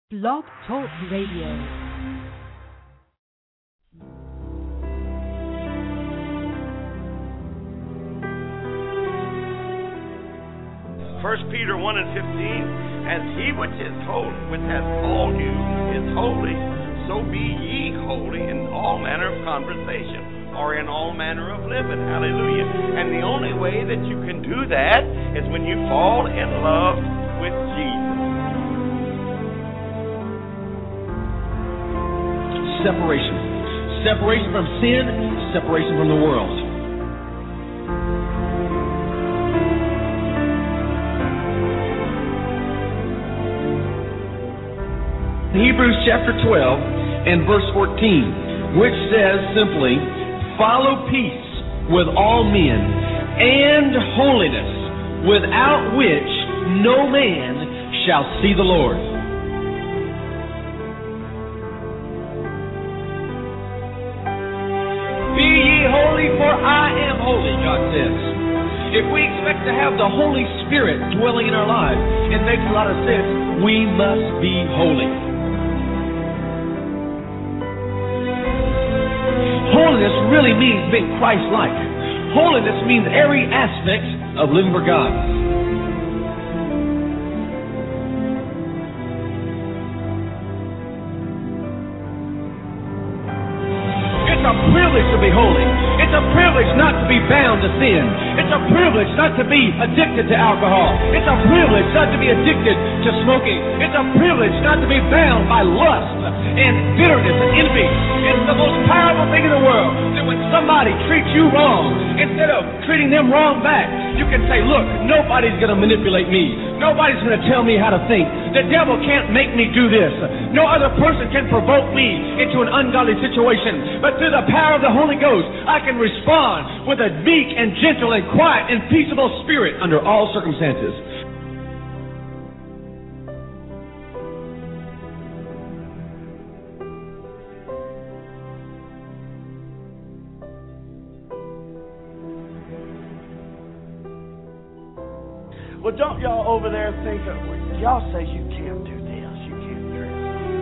Blog Talk Radio. First Peter 1 and 15, as he which is holy, which has called you, is holy, so be ye holy in all manner of conversation, or in all manner of living. Hallelujah. And the only way that you can do that is when you fall in love with Jesus. Separation. Separation from sin, separation from the world. Hebrews chapter 12 and verse 14, which says simply, follow peace with all men and holiness, without which no man shall see the Lord. Be ye holy, for I am holy, God says. If we expect to have the Holy Spirit dwelling in our lives, it makes a lot of sense. We must be holy. Holiness really means being Christ-like. Holiness means every aspect of living for God. It's a privilege to be holy. It's a privilege not to be bound to sin. It's a privilege not to be addicted to alcohol. It's a privilege not to be addicted to smoking. It's a privilege not to be bound by lust and bitterness and envy. It's the most powerful thing in the world that when somebody treats you wrong, instead of treating them wrong back, you can say, look, nobody's going to manipulate me. Nobody's going to tell me how to think. The devil can't make me do this. No other person can provoke me into an ungodly situation. But through the power of the Holy Ghost, I can respond with a meek and gentle and quiet and peaceable spirit under all circumstances. Well, don't y'all over there think of, y'all say you can't do this, you can't dress,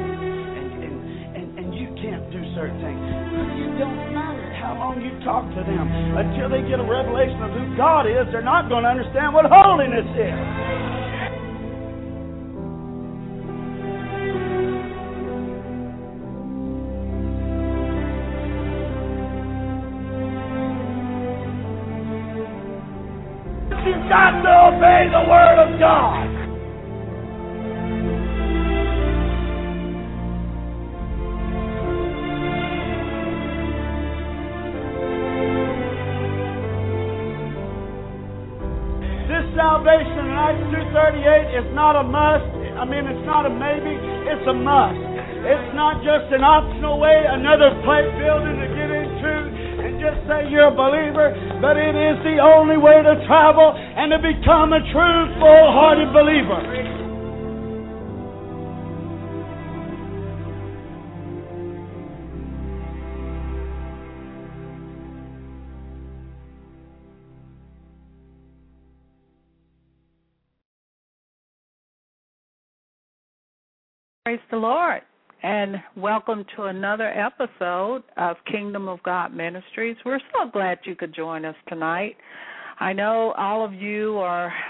and you can't do certain things. It don't matter how long you talk to them. Until they get a revelation of who God is, they're not going to understand what holiness is. You've got to obey the Word of God. This salvation in Acts 2:38 is not a must. It's not a maybe. It's a must. It's not just an optional way, another plate building to get into and just say you're a believer, but it is the only way to travel and to become a true, full-hearted believer. Praise the Lord, and welcome to another episode of Kingdom of God Ministries. We're so glad you could join us tonight. I know all of you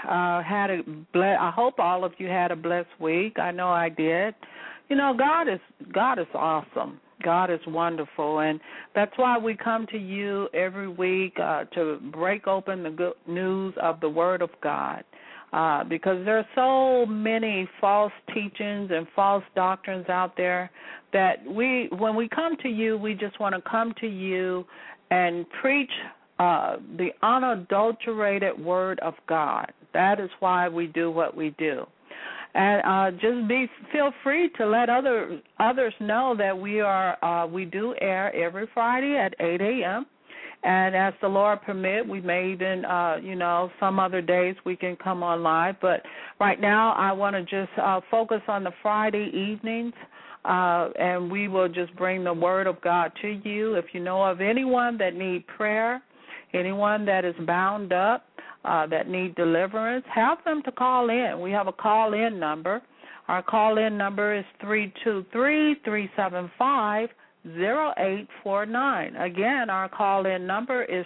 I hope all of you had a blessed week. I know I did. You know, God is awesome. God is wonderful, and that's why we come to you every week to break open the good news of the Word of God. Because there are so many false teachings and false doctrines out there that when we come to you, we just want to come to you and preach the unadulterated Word of God. That is why we do what we do. And feel free to let others know that we do air every Friday at 8 a.m., and as the Lord permit, we may even, some other days we can come on live. But right now I want to just focus on the Friday evenings, and we will just bring the Word of God to you. If you know of anyone that need prayer, anyone that is bound up, that need deliverance, have them to call in. We have a call-in number. Our call-in number is 323-375-0849. Again, our call-in number is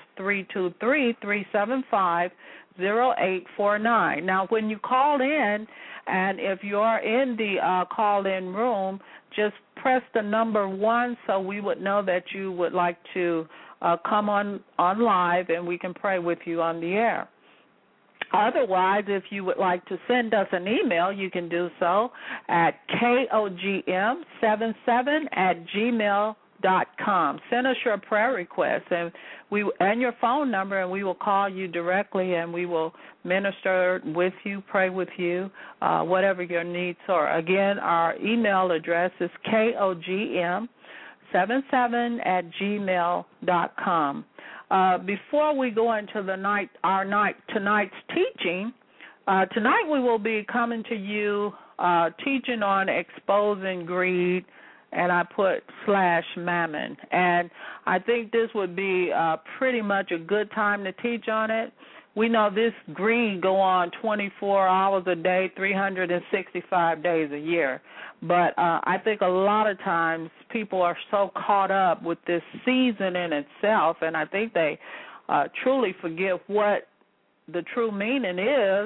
323-375-0849. Now, when you call in, and if you're in the call-in room, just press the number 1 so we would know that you would like to come on live and we can pray with you on the air. Otherwise, if you would like to send us an email, you can do so at kogm77@gmail.com. Send us your prayer request and your phone number, and we will call you directly, and we will minister with you, pray with you, whatever your needs are. Again, our email address is kogm77@gmail.com. Before we go into tonight's teaching, tonight we will be coming to you teaching on exposing greed, and I put /mammon. And I think this would be pretty much a good time to teach on it. We know this greed go on 24 hours a day, 365 days a year. But I think a lot of times people are so caught up with this season in itself, and I think they truly forget what the true meaning is,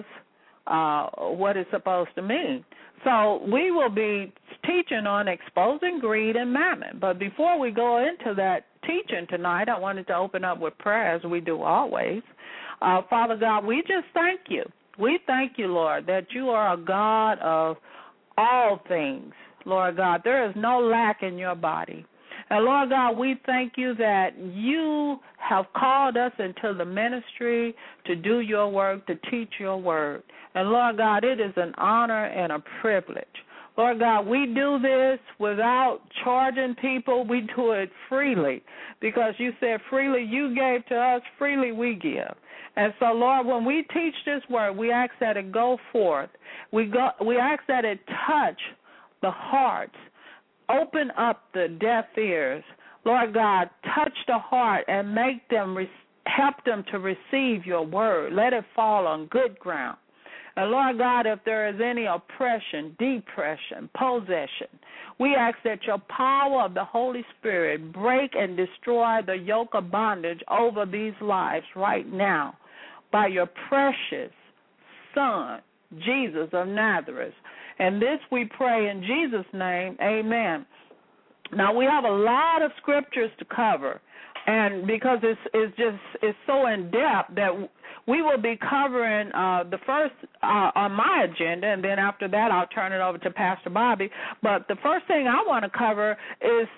what it's supposed to mean. So we will be teaching on exposing greed and mammon. But before we go into that teaching tonight, I wanted to open up with prayer, as we do always. Father God, we just thank you. We thank you, Lord, that you are a God of all things. Lord God, there is no lack in your body. And, Lord God, we thank you that you have called us into the ministry to do your work, to teach your word. And, Lord God, it is an honor and a privilege. Lord God, we do this without charging people. We do it freely because you said freely you gave to us, freely we give. And so, Lord, when we teach this word, we ask that it go forth. We ask that it touch the hearts, open up the deaf ears. Lord God, touch the heart and make them, help them to receive your word. Let it fall on good ground. And Lord God, if there is any oppression, depression, possession, we ask that your power of the Holy Spirit break and destroy the yoke of bondage over these lives right now by your precious Son, Jesus of Nazareth. And this we pray in Jesus' name, amen. Now, we have a lot of scriptures to cover, and because it's so in-depth that we will be covering the first on my agenda, and then after that I'll turn it over to Pastor Bobby. But the first thing I want to cover is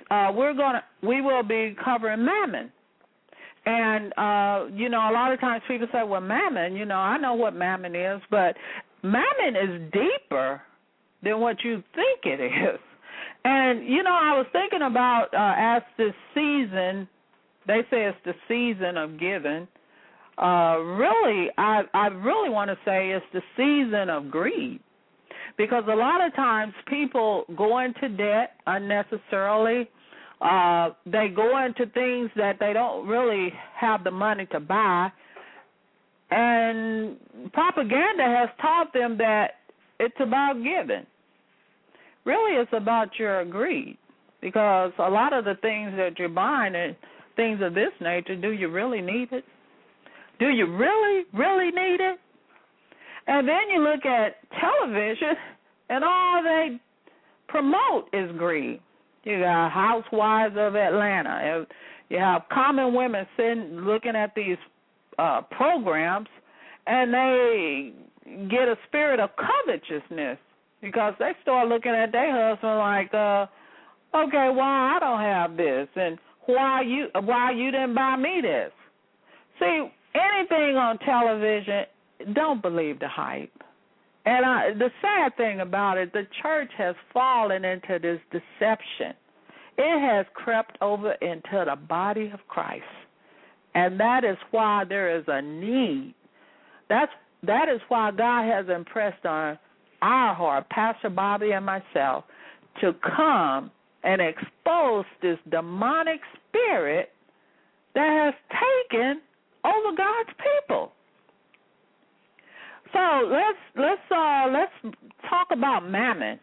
we will be covering mammon. And, a lot of times people say, well, mammon, I know what mammon is, but mammon is deeper than what you think it is. And, I was thinking about as this season, they say it's the season of giving. Really, I really want to say it's the season of greed, because a lot of times people go into debt unnecessarily. They go into things that they don't really have the money to buy, and propaganda has taught them that it's about giving. Really, it's about your greed, because a lot of the things that you're buying and things of this nature, do you really need it? Do you really, really need it? And then you look at television, and all they promote is greed. You got Housewives of Atlanta. You have common women sitting looking at these programs, and they get a spirit of covetousness because they start looking at their husband like, okay, why I don't have this, and why you didn't buy me this. See, anything on television, don't believe the hype. And the sad thing about it, the church has fallen into this deception. It has crept over into the body of Christ. And that is why there is a need. That is why God has impressed on our heart, Pastor Bobby and myself, to come and expose this demonic spirit that has taken over God's people. So let's talk about mammon.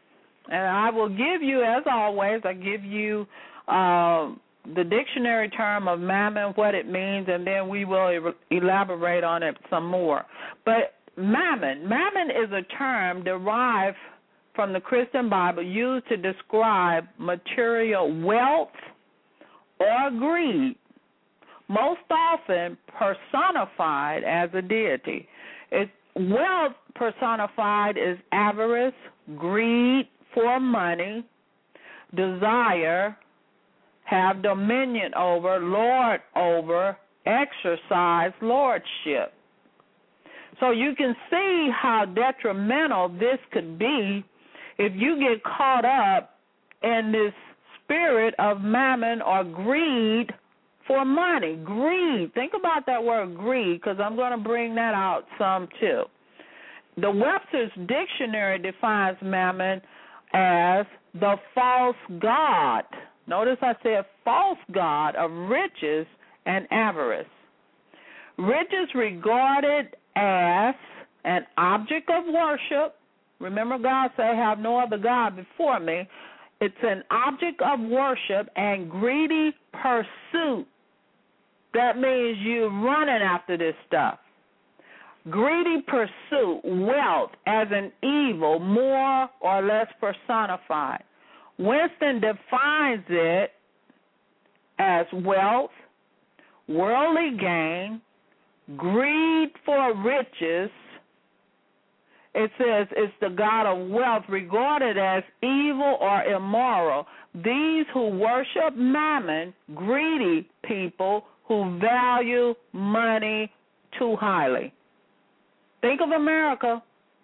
And I will give you, as always, I give you the dictionary term of mammon, what it means, and then we will elaborate on it some more. But mammon is a term derived from the Christian Bible used to describe material wealth or greed, most often personified as a deity. Wealth personified is avarice, greed for money, desire, have dominion over, lord over, exercise lordship. So you can see how detrimental this could be if you get caught up in this spirit of mammon or greed for money. Greed. Think about that word greed, because I'm going to bring that out some too. The Webster's Dictionary defines mammon as the false god. Notice I said false god of riches and avarice. Riches regarded as an object of worship. Remember, God said, have no other God before me. It's an object of worship and greedy pursuit. That means you're running after this stuff. Greedy pursuit, wealth as an evil, more or less personified. Winston defines it as wealth, worldly gain, greed for riches. It says it's the god of wealth regarded as evil or immoral. These who worship mammon, greedy people who value money too highly. Think of America.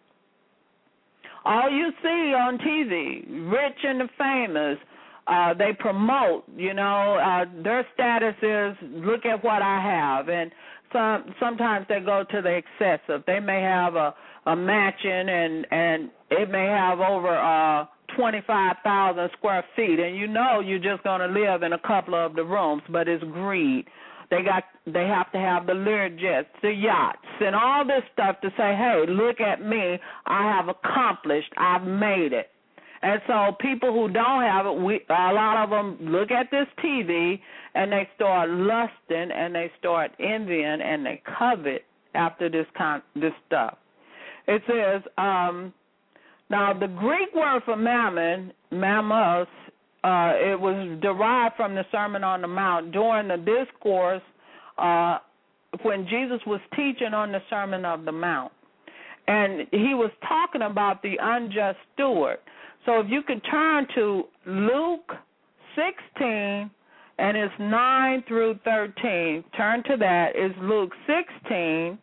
All you see on TV, rich and the famous, they promote, their status is, look at what I have. And sometimes they go to the excessive. They may have a mansion and it may have over 25,000 square feet, and you're just going to live in a couple of the rooms, but it's greed. They have to have the Learjets, the yachts, and all this stuff to say, hey, look at me, I have accomplished, I've made it. And so people who don't have it, a lot of them look at this TV and they start lusting and they start envying and they covet after this stuff. It says, now the Greek word for mammon, mammos, it was derived from the Sermon on the Mount during the discourse when Jesus was teaching on the Sermon on the Mount. And he was talking about the unjust steward. So if you could turn to Luke 16, and it's 9 through 13. Turn to that. It's Luke 16,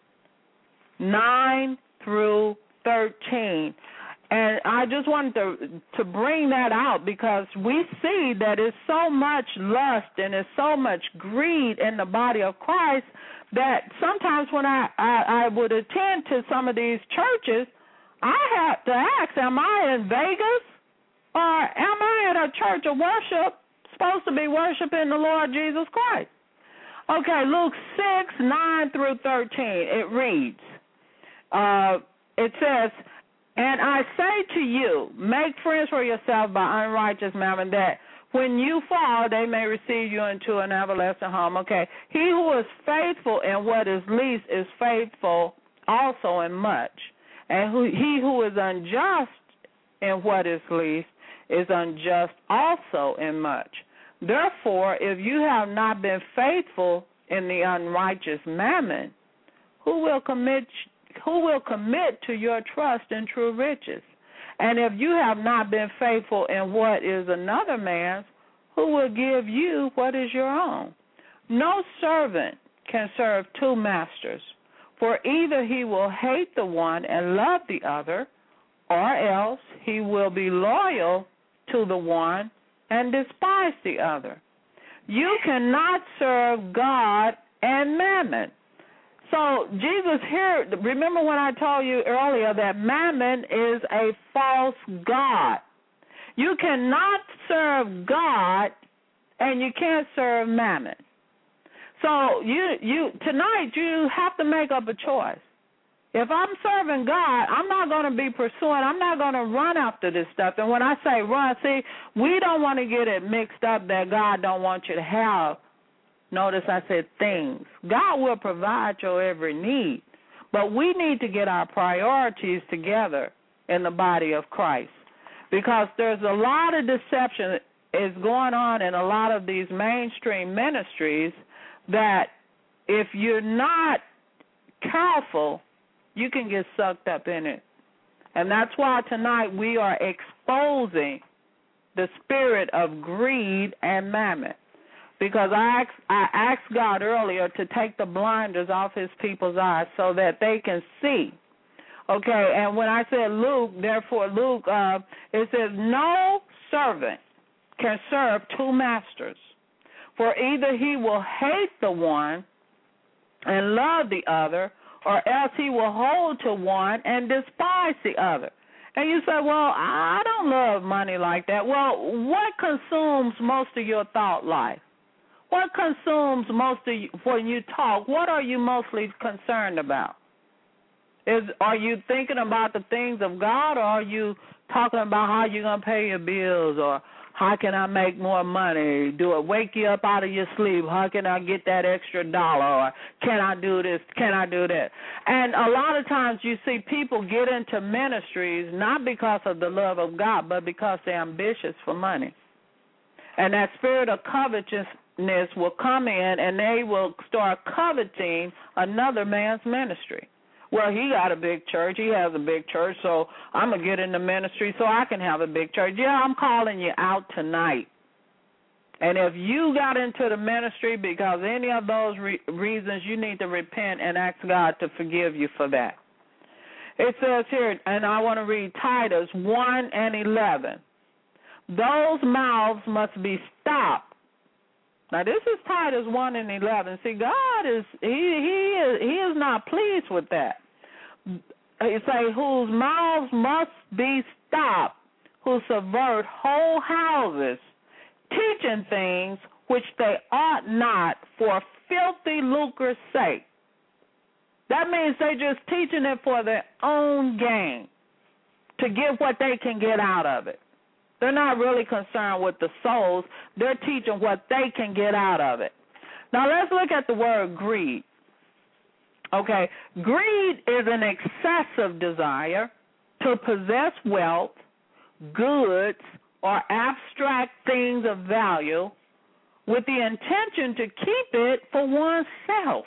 9 through 13. And I just wanted to bring that out because we see that it's so much lust and it's so much greed in the body of Christ that sometimes when I would attend to some of these churches, I have to ask, am I in Vegas or am I at a church of worship supposed to be worshiping the Lord Jesus Christ? Okay, Luke 6, 9 through 13, it reads, it says, and I say to you, make friends for yourself by unrighteous mammon, that when you fall, they may receive you into an everlasting home. Okay, he who is faithful in what is least is faithful also in much. And he who is unjust in what is least is unjust also in much. Therefore, if you have not been faithful in the unrighteous mammon, who will commit to your trust in true riches? And if you have not been faithful in what is another man's, who will give you what is your own? No servant can serve two masters, for either he will hate the one and love the other, or else he will be loyal to the one and despise the other. You cannot serve God and mammon. So Jesus here, remember when I told you earlier that mammon is a false god. You cannot serve God and you can't serve mammon. So you tonight you have to make up a choice. If I'm serving God, I'm not going to be pursuing. I'm not going to run after this stuff. And when I say run, see, we don't want to get it mixed up that God don't want you to have. Notice I said things. God will provide your every need. But we need to get our priorities together in the body of Christ, because there's a lot of deception is going on in a lot of these mainstream ministries that if you're not careful, you can get sucked up in it. And that's why tonight we are exposing the spirit of greed and mammon. Because I asked God earlier to take the blinders off his people's eyes so that they can see. Okay, and when I said Luke, it says, no servant can serve two masters, for either he will hate the one and love the other, or else he will hold to one and despise the other. And you say, well, I don't love money like that. Well, what consumes most of your thought life? What consumes most of you when you talk? What are you mostly concerned about? Are you thinking about the things of God, or are you talking about how you're going to pay your bills, or how can I make more money? Do it wake you up out of your sleep? How can I get that extra dollar? Or can I do this? Can I do that? And a lot of times you see people get into ministries not because of the love of God, but because they're ambitious for money. And that spirit of covetousness will come in, and they will start coveting another man's ministry. Well, he got a big church. He has a big church, so I'm going to get in the ministry so I can have a big church. Yeah, I'm calling you out tonight. And if you got into the ministry because any of those reasons, you need to repent and ask God to forgive you for that. It says here, and I want to read Titus 1 and 11. Those mouths must be stopped. Now, this is Titus 1 and 11. See, God is, he is not pleased with that. He say, whose mouths must be stopped, who subvert whole houses, teaching things which they ought not for filthy lucre's sake. That means they just teaching it for their own gain, to get what they can get out of it. They're not really concerned with the souls. They're teaching what they can get out of it. Now, let's look at the word greed. Okay, greed is an excessive desire to possess wealth, goods, or abstract things of value with the intention to keep it for oneself.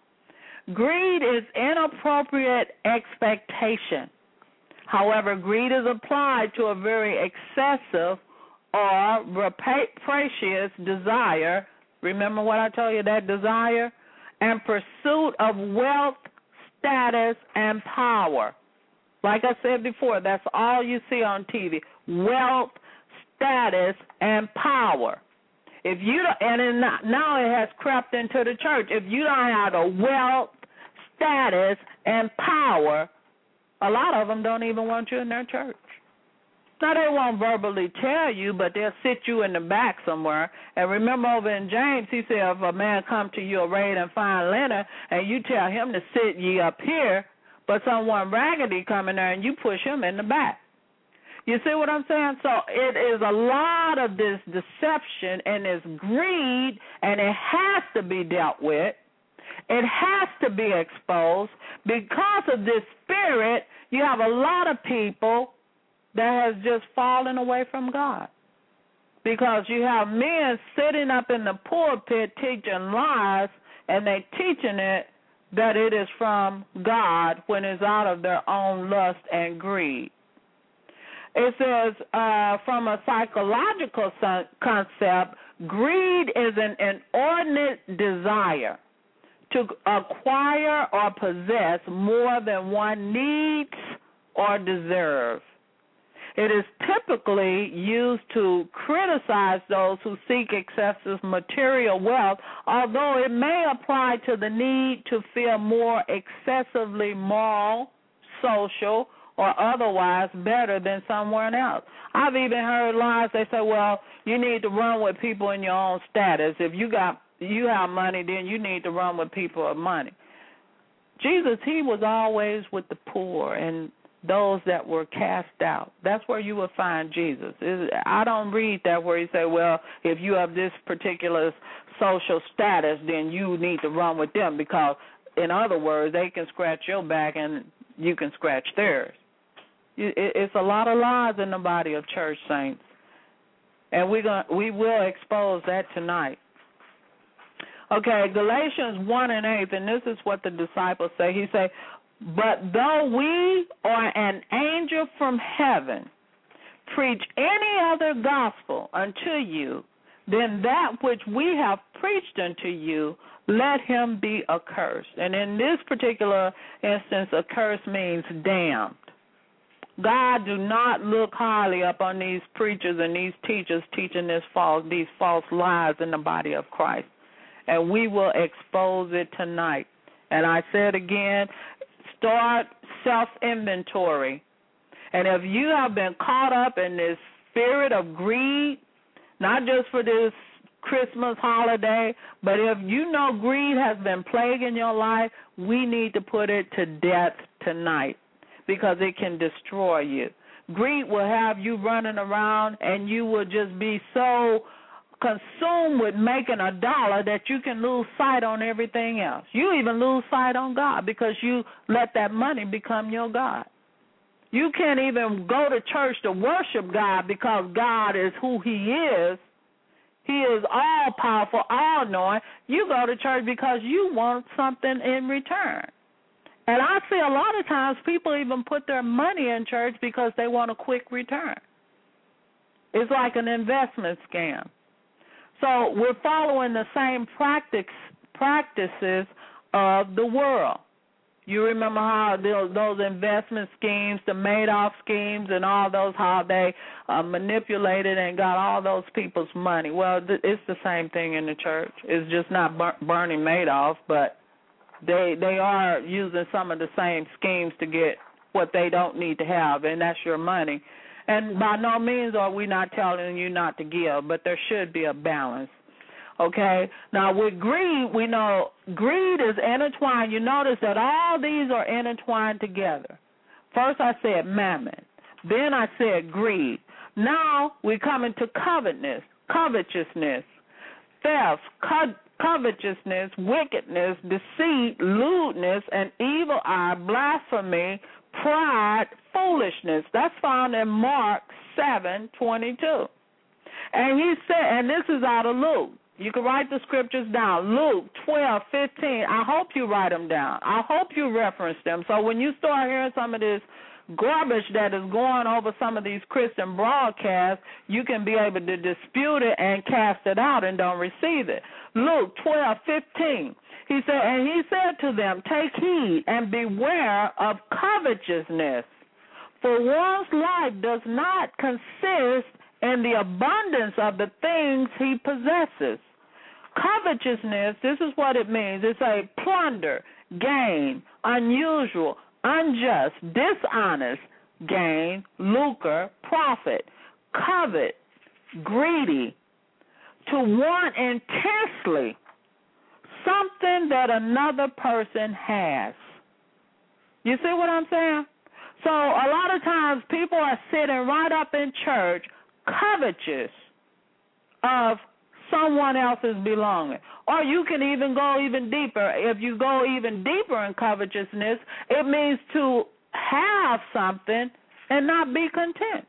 Greed is inappropriate expectation. However, greed is applied to a very excessive or rapacious desire. Remember what I told you, that desire? And pursuit of wealth, status, and power. Like I said before, that's all you see on TV, wealth, status, and power. If you don't, and now it has crept into the church. If you don't have the wealth, status, and power, a lot of them don't even want you in their church. Now, they won't verbally tell you, but they'll sit you in the back somewhere. And remember over in James, he said, if a man come to you arrayed in fine linen, and you tell him to sit ye up here, but someone raggedy come in there and you push him in the back. You see what I'm saying? So it is a lot of this deception and this greed, and it has to be dealt with. It has to be exposed. Because of this spirit, you have a lot of people that has just fallen away from God. Because you have men sitting up in the pulpit teaching lies, and they teaching it that it is from God when it's out of their own lust and greed. It says, from a psychological concept, greed is an inordinate desire to acquire or possess more than one needs or deserves. It is typically used to criticize those who seek excessive material wealth, although it may apply to the need to feel more excessively moral, social, or otherwise better than someone else. I've even heard lies. They say, well, you need to run with people in your own status. If you have money, then you need to run with people of money. Jesus, he was always with the poor and those that were cast out. That's where you will find Jesus. I don't read that where he say, well, if you have this particular social status, then you need to run with them because, in other words, they can scratch your back and you can scratch theirs. It's a lot of lies in the body of church saints, and we will expose that tonight. Okay, Galatians 1:8, and this is what the disciples say. He say, but though we or an angel from heaven preach any other gospel unto you than that which we have preached unto you, let him be accursed. And in this particular instance, accursed means damned. God do not look highly upon these preachers and these teachers teaching these false lies in the body of Christ. And we will expose it tonight. And I said again, start self-inventory. And if you have been caught up in this spirit of greed, not just for this Christmas holiday, but if you know greed has been plaguing your life, we need to put it to death tonight because it can destroy you. Greed will have you running around and you will just be so consumed with making a dollar that you can lose sight on everything else. You even lose sight on God because you let that money become your God. You can't even go to church to worship God because God is who he is. He is all-powerful, all-knowing. You go to church because you want something in return. And I see a lot of times people even put their money in church because they want a quick return. It's like an investment scam. So we're following the same practices of the world. You remember how those investment schemes, the Madoff schemes and all those, how they manipulated and got all those people's money. Well, it's the same thing in the church. It's just not Bernie Madoff, but they are using some of the same schemes to get what they don't need to have, and that's your money. And by no means are we not telling you not to give, but there should be a balance. Okay? Now, with greed, we know greed is intertwined. You notice that all these are intertwined together. First I said mammon. Then I said greed. Now we come into covetousness, theft, covetousness, wickedness, deceit, lewdness, an evil eye, blasphemy, pride, foolishness. That's found in Mark 7:22. And he said, and this is out of Luke. You can write the scriptures down. Luke 12:15. I hope you write them down. I hope you reference them. So when you start hearing some of this garbage that is going over some of these Christian broadcasts, you can be able to dispute it and cast it out and don't receive it. Luke 12:15. He said to them, take heed and beware of covetousness, for one's life does not consist in the abundance of the things he possesses. Covetousness, this is what it means. It's a plunder, gain, unusual, unjust, dishonest, gain, lucre, profit, covet, greedy, to want intensely something that another person has. You see what I'm saying? So a lot of times people are sitting right up in church covetous of someone else's belonging. Or you can even go even deeper. If you go even deeper in covetousness, it means to have something and not be content.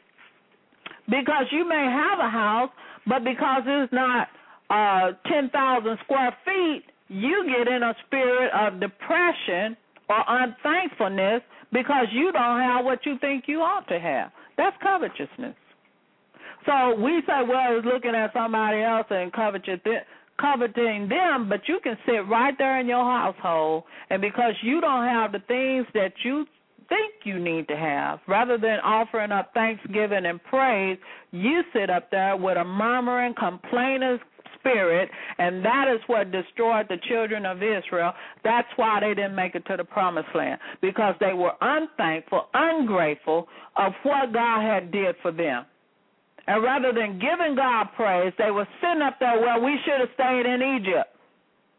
Because you may have a house, but because it's not 10,000 square feet, you get in a spirit of depression or unthankfulness because you don't have what you think you ought to have. That's covetousness. So we say, well, it's looking at somebody else and coveting them, but you can sit right there in your household, and because you don't have the things that you think you need to have, rather than offering up thanksgiving and praise, you sit up there with a murmuring, complaining spirit, and that is what destroyed the children of Israel. That's why they didn't make it to the promised land, because they were unthankful, ungrateful of what God had did for them. And rather than giving God praise, they were sitting up there, well, we should have stayed in Egypt.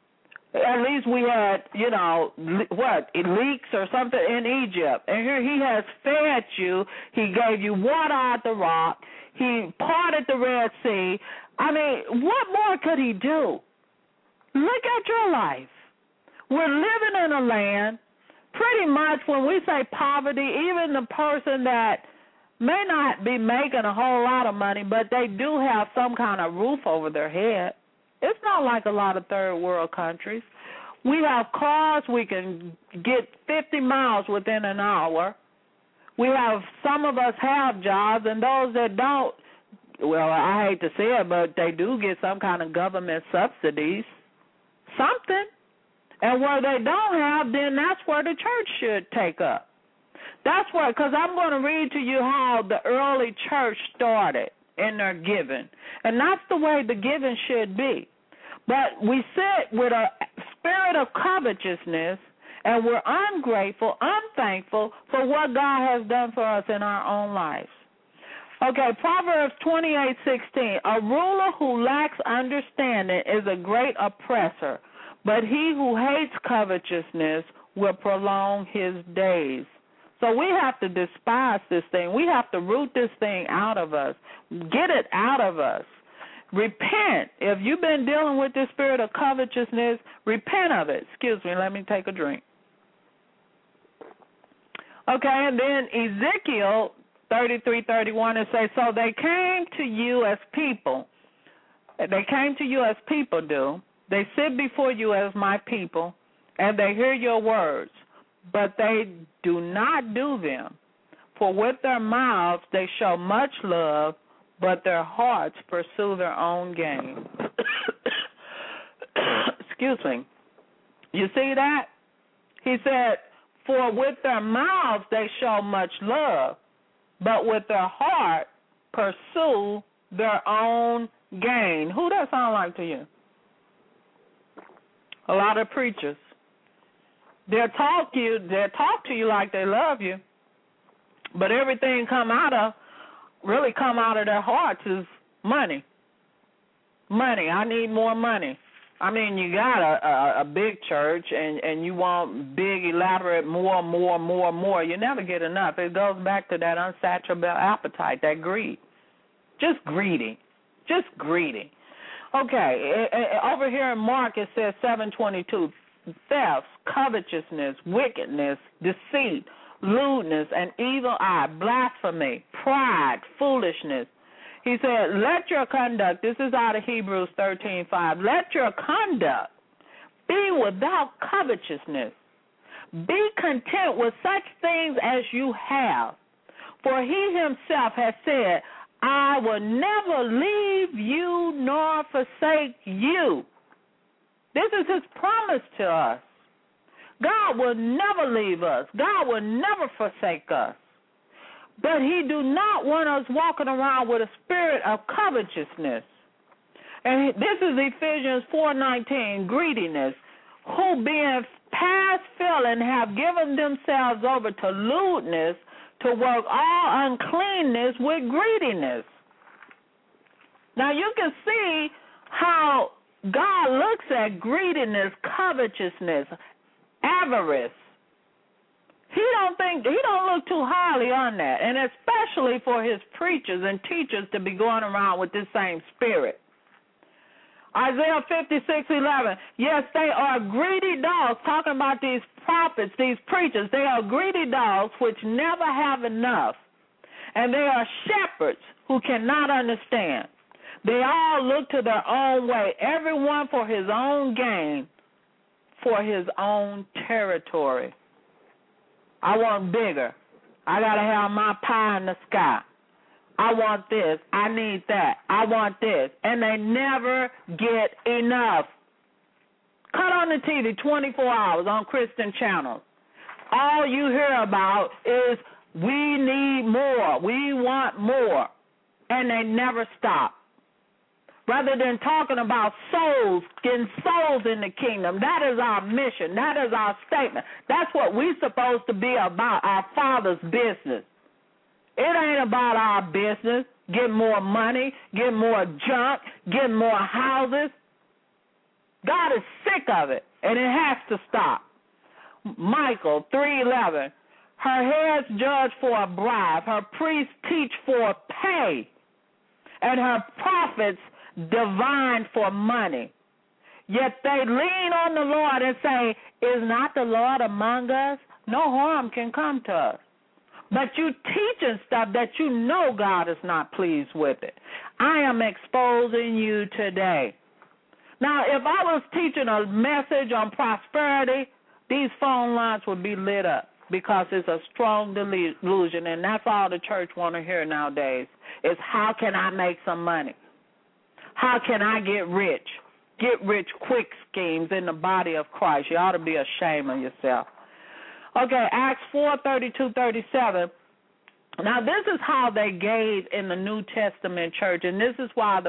At least we had, leeks or something in Egypt. And here he has fed you. He gave you water out the rock. He parted the Red Sea. I mean, what more could he do? Look at your life. We're living in a land, pretty much when we say poverty, even the person that may not be making a whole lot of money, but they do have some kind of roof over their head. It's not like a lot of third world countries. We have cars, we can get 50 miles within an hour. Some of us have jobs, and those that don't, well, I hate to say it, but they do get some kind of government subsidies, something. And where they don't have, then that's where the church should take up. That's where, because I'm going to read to you how the early church started in their giving. And that's the way the giving should be. But we sit with a spirit of covetousness, and we're ungrateful, unthankful for what God has done for us in our own lives. Okay, Proverbs 28:16. A ruler who lacks understanding is a great oppressor, but he who hates covetousness will prolong his days. So we have to despise this thing. We have to root this thing out of us. Get it out of us. Repent. If you've been dealing with this spirit of covetousness, repent of it. Excuse me, let me take a drink. Okay, and then Ezekiel 33:31, it says, so they came to you as people. They came to you as people do. They sit before you as my people, and they hear your words, but they do not do them. For with their mouths they show much love, but their hearts pursue their own gain. Excuse me. You see that? He said, for with their mouths they show much love, but with their heart pursue their own gain. Who that sound like to you? A lot of preachers. They'll talk to you like they love you, but everything come out of their hearts is money. Money. I need more money. I mean, you got a big church and you want big, elaborate, more. You never get enough. It goes back to that unsatiable appetite, that greed. Just greedy. Okay, over here in Mark it says 7:22, thefts, covetousness, wickedness, deceit, lewdness, an evil eye, blasphemy, pride, foolishness. He said, let your conduct, this is out of Hebrews 13:5, let your conduct be without covetousness. Be content with such things as you have. For he himself has said, I will never leave you nor forsake you. This is his promise to us. God will never leave us. God will never forsake us. But he do not want us walking around with a spirit of covetousness. And this is Ephesians 4:19, greediness, who being past feeling have given themselves over to lewdness, to work all uncleanness with greediness. Now you can see how God looks at greediness, covetousness, avarice. He don't look too highly on that, and especially for his preachers and teachers to be going around with this same spirit. Isaiah 56:11. Yes, they are greedy dogs, talking about these prophets, these preachers. They are greedy dogs which never have enough, and they are shepherds who cannot understand. They all look to their own way, everyone for his own gain, for his own territory. I want bigger. I got to have my pie in the sky. I want this. I need that. I want this. And they never get enough. Cut on the TV 24 hours on Christian channels. All you hear about is we need more. We want more. And they never stop. Rather than talking about souls, getting souls in the kingdom, that is our mission. That is our statement. That's what we're supposed to be about, our Father's business. It ain't about our business, get more money, get more junk, get more houses. God is sick of it. and it has to stop. Micah 3:11. Her heads judge for a bribe, her priests teach for pay, and her prophets divine for money. Yet they lean on the Lord and say, is not the Lord among us? No harm can come to us. But you teaching stuff that you know God is not pleased with it. I am exposing you today. Now, if I was teaching a message on prosperity, these phone lines would be lit up because it's a strong delusion, and that's all the church want to hear nowadays is how can I make some money? How can I get rich? Get rich quick schemes in the body of Christ. You ought to be ashamed of yourself. Okay, Acts 4:32-37. Now, this is how they gave in the New Testament church, and this is why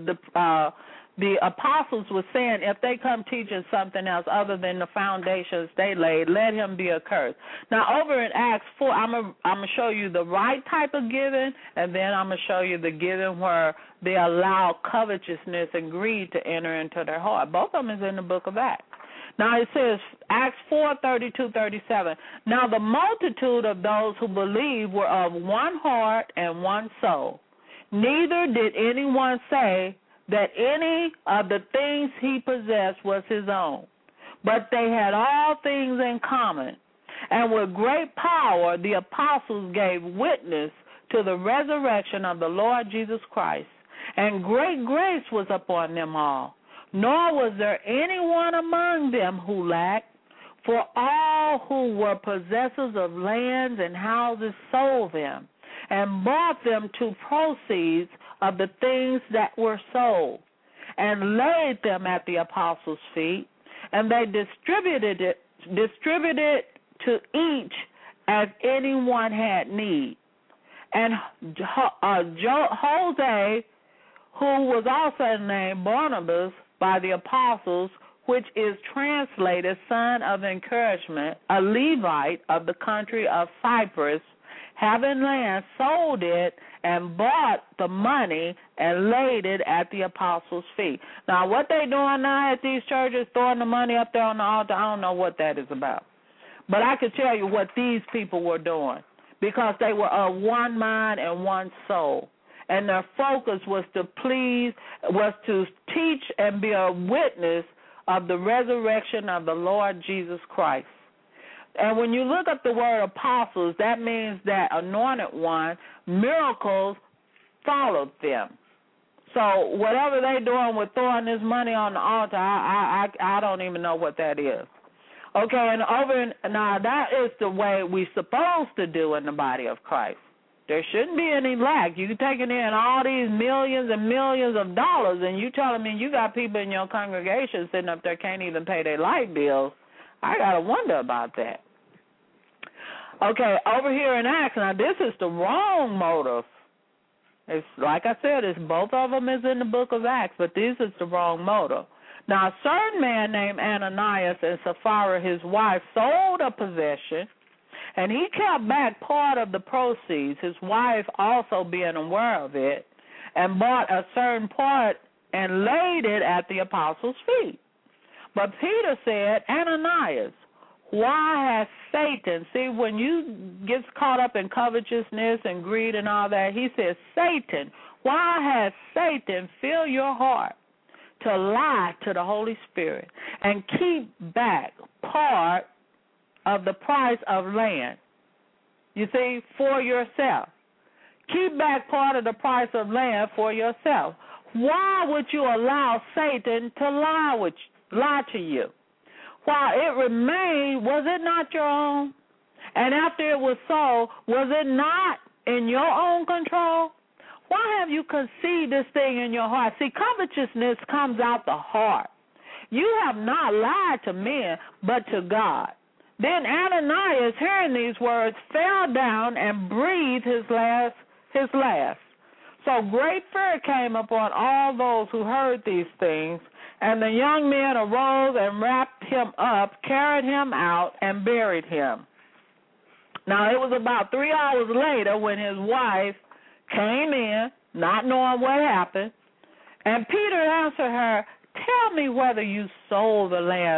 the apostles were saying if they come teaching something else other than the foundations they laid, let him be accursed. Now, over in Acts 4, I'm going to show you the right type of giving, and then I'm going to show you the giving where they allow covetousness and greed to enter into their heart. Both of them is in the book of Acts. Now, it says, Acts 4:32-37. Now, the multitude of those who believed were of one heart and one soul. Neither did anyone say that any of the things he possessed was his own, but they had all things in common. And with great power the apostles gave witness to the resurrection of the Lord Jesus Christ, and great grace was upon them all. Nor was there anyone among them who lacked, for all who were possessors of lands and houses sold them, and bought them to proceeds of the things that were sold, and laid them at the apostles' feet, and they distributed it to each as anyone had need. And Jose, who was also named Barnabas by the apostles, which is translated son of encouragement, a Levite of the country of Cyprus, having land, sold it and bought the money and laid it at the apostles' feet. Now, what they doing now at these churches, throwing the money up there on the altar, I don't know what that is about. But I can tell you what these people were doing, because they were of one mind and one soul. And their focus was to teach and be a witness of the resurrection of the Lord Jesus Christ. And when you look up the word apostles, that means that anointed one, miracles followed them. So whatever they're doing with throwing this money on the altar, I don't even know what that is. Okay, and now that is the way we're supposed to do in the body of Christ. There shouldn't be any lack. You're taking in all these millions and millions of dollars, and you telling me you got people in your congregation sitting up there can't even pay their light bills. I got to wonder about that. Okay, over here in Acts, now this is the wrong motive. It's like I said, it's both of them is in the book of Acts, but this is the wrong motive. Now, a certain man named Ananias and Sapphira, his wife, sold a possession, and he kept back part of the proceeds, his wife also being aware of it, and bought a certain part and laid it at the apostles' feet. But Peter said, Ananias, why has Satan, see, when you get caught up in covetousness and greed and all that, he says, Satan, why has Satan filled your heart to lie to the Holy Spirit and keep back part of the price of land, you see, for yourself? Keep back part of the price of land for yourself. Why would you allow Satan to lie to you? While it remained, was it not your own? And after it was sold, was it not in your own control? Why have you conceived this thing in your heart? See, covetousness comes out the heart. You have not lied to men, but to God. Then Ananias, hearing these words, fell down and breathed his last. So great fear came upon all those who heard these things, and the young men arose and wrapped him up, carried him out, and buried him. Now, it was about 3 hours later when his wife came in, not knowing what happened, and Peter answered her, tell me whether you sold the land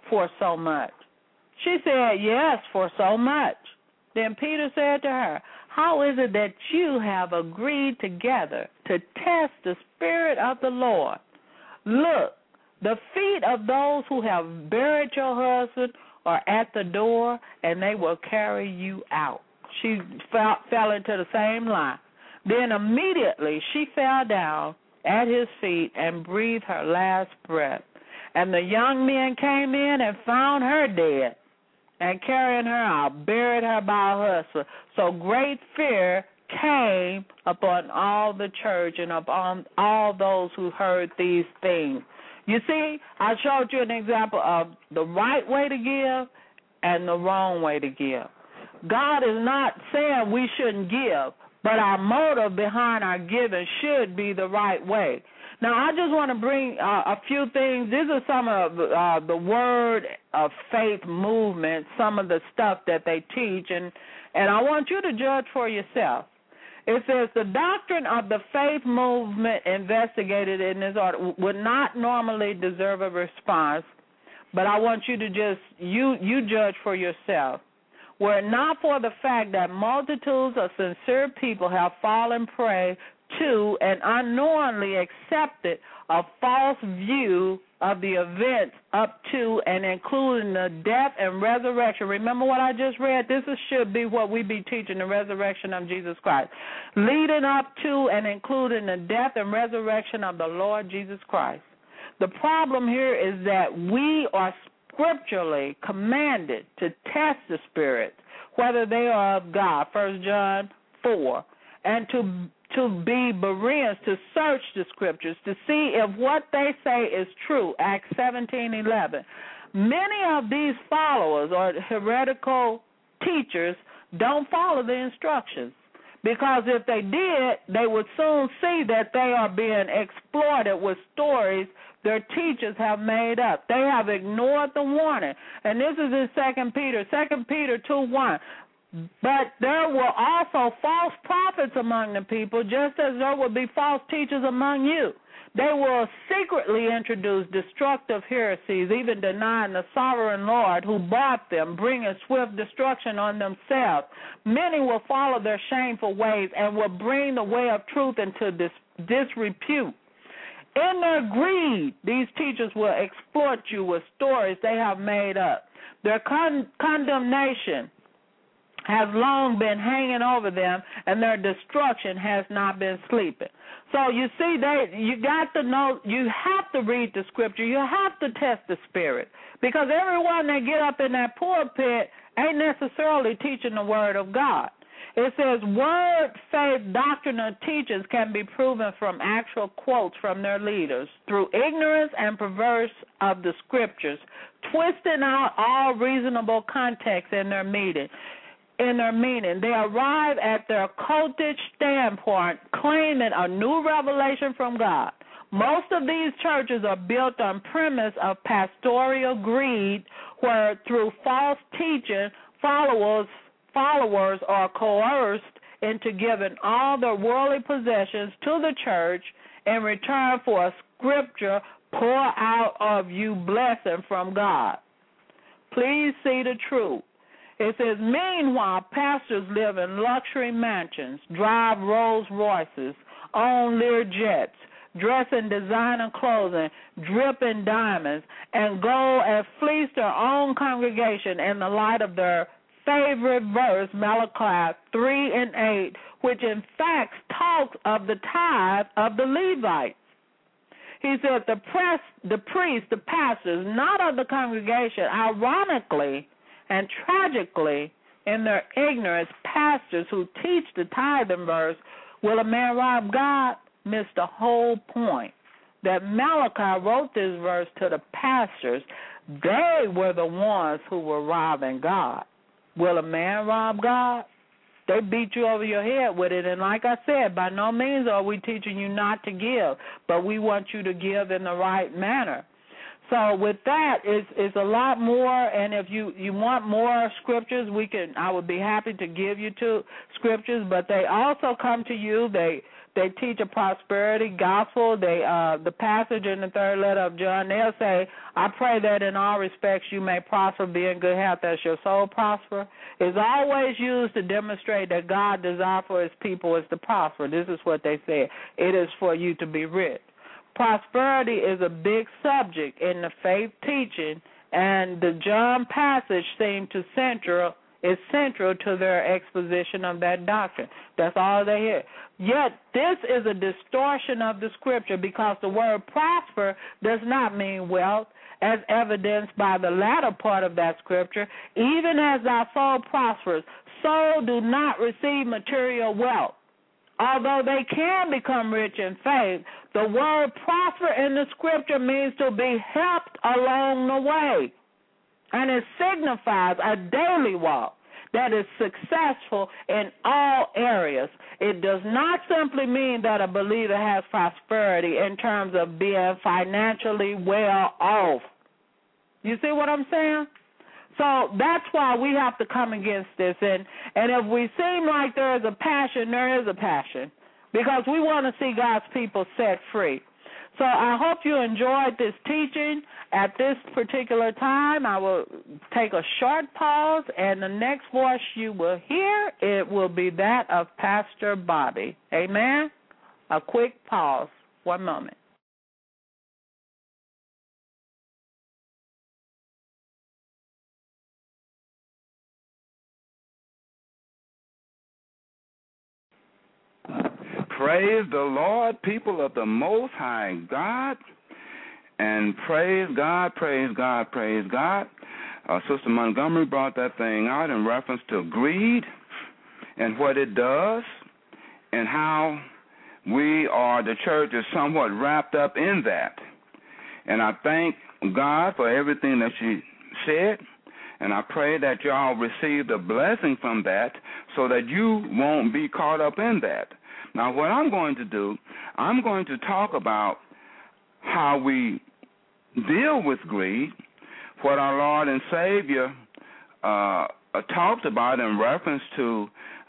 for so much? She said, yes, for so much. Then Peter said to her, how is it that you have agreed together to test the Spirit of the Lord? Look, the feet of those who have buried your husband are at the door, and they will carry you out. She fell into the same lie. Then immediately she fell down at his feet and breathed her last breath. And the young men came in and found her dead, and carrying her out, buried her by her husband. So great fear came upon all the church and upon all those who heard these things. You see, I showed you an example of the right way to give and the wrong way to give. God is not saying we shouldn't give, but our motive behind our giving should be the right way. Now, I just want to bring a few things. These are some of the Word of Faith movement, some of the stuff that they teach, and I want you to judge for yourself. It says the doctrine of the faith movement investigated in this article would not normally deserve a response, but I want you to just, you judge for yourself. Were it not for the fact that multitudes of sincere people have fallen prey to and unknowingly accepted a false view of the events up to and including the death and resurrection. Remember what I just read? This should be what we be teaching, the resurrection of Jesus Christ. Leading up to and including the death and resurrection of the Lord Jesus Christ. The problem here is that we are scripturally commanded to test the spirits, whether they are of God, 1 John 4, and to be Bereans, to search the scriptures, to see if what they say is true, Acts 17:11. Many of these followers or heretical teachers don't follow the instructions, because if they did, they would soon see that they are being exploited with stories their teachers have made up. They have ignored the warning. And this is in 2 Peter 2:1. But there were also false prophets among the people, just as there will be false teachers among you. They will secretly introduce destructive heresies, even denying the sovereign Lord who bought them, bringing swift destruction on themselves. Many will follow their shameful ways and will bring the way of truth into disrepute. In their greed, these teachers will exploit you with stories they have made up. Their condemnation has long been hanging over them, and their destruction has not been sleeping. So you see, you got to know, you have to read the scripture, you have to test the spirit, because everyone that get up in that pulpit ain't necessarily teaching the word of God. It says word, faith, doctrinal teachings can be proven from actual quotes from their leaders through ignorance and perverse of the scriptures, twisting out all reasonable context in their meaning. They arrive at their cultish standpoint, claiming a new revelation from God. Most of these churches are built on premise of pastoral greed, where through false teaching, followers are coerced into giving all their worldly possessions to the church in return for a scripture, pour out of you blessing from God. Please see the truth. It says, meanwhile, pastors live in luxury mansions, drive Rolls Royces, own Lear jets, dress in designer clothing, drip in diamonds, and go and fleece their own congregation in the light of their favorite verse, Malachi 3:8, which in fact talks of the tithe of the Levites. He said the priests, the pastors, not of the congregation, ironically and tragically, in their ignorance, pastors who teach the tithing verse, will a man rob God, miss the whole point. That Malachi wrote this verse to the pastors. They were the ones who were robbing God. Will a man rob God? They beat you over your head with it. And like I said, by no means are we teaching you not to give, but we want you to give in the right manner. So with that, it's a lot more, and if you want more scriptures, I would be happy to give you two scriptures, but they also come to you. They they teach a prosperity gospel. The passage in the 3rd letter of John, they'll say, I pray that in all respects you may prosper, be in good health as your soul prosper. It's always used to demonstrate that God's desire for his people is to prosper. This is what they say. It is for you to be rich. Prosperity is a big subject in the faith teaching, and the John passage seems to is central to their exposition of that doctrine. That's all they hear. Yet this is a distortion of the scripture, because the word prosper does not mean wealth, as evidenced by the latter part of that scripture. Even as thy soul prospers, so do not receive material wealth. Although they can become rich in faith, the word prosper in the scripture means to be helped along the way. And it signifies a daily walk that is successful in all areas. It does not simply mean that a believer has prosperity in terms of being financially well off. You see what I'm saying? So that's why we have to come against this. And if we seem like there is a passion, there is a passion, because we want to see God's people set free. So I hope you enjoyed this teaching. At this particular time, I will take a short pause, and the next voice you will hear, it will be that of Pastor Bobby. Amen? A quick pause. 1 moment. Praise the Lord, people of the Most High God, and praise God, praise God, praise God. Sister Montgomery brought that thing out in reference to greed and what it does, and how the church is somewhat wrapped up in that. And I thank God for everything that she said, and I pray that y'all receive the blessing from that so that you won't be caught up in that. Now, what I'm going to do, I'm going to talk about how we deal with greed, what our Lord and Savior talked about in reference to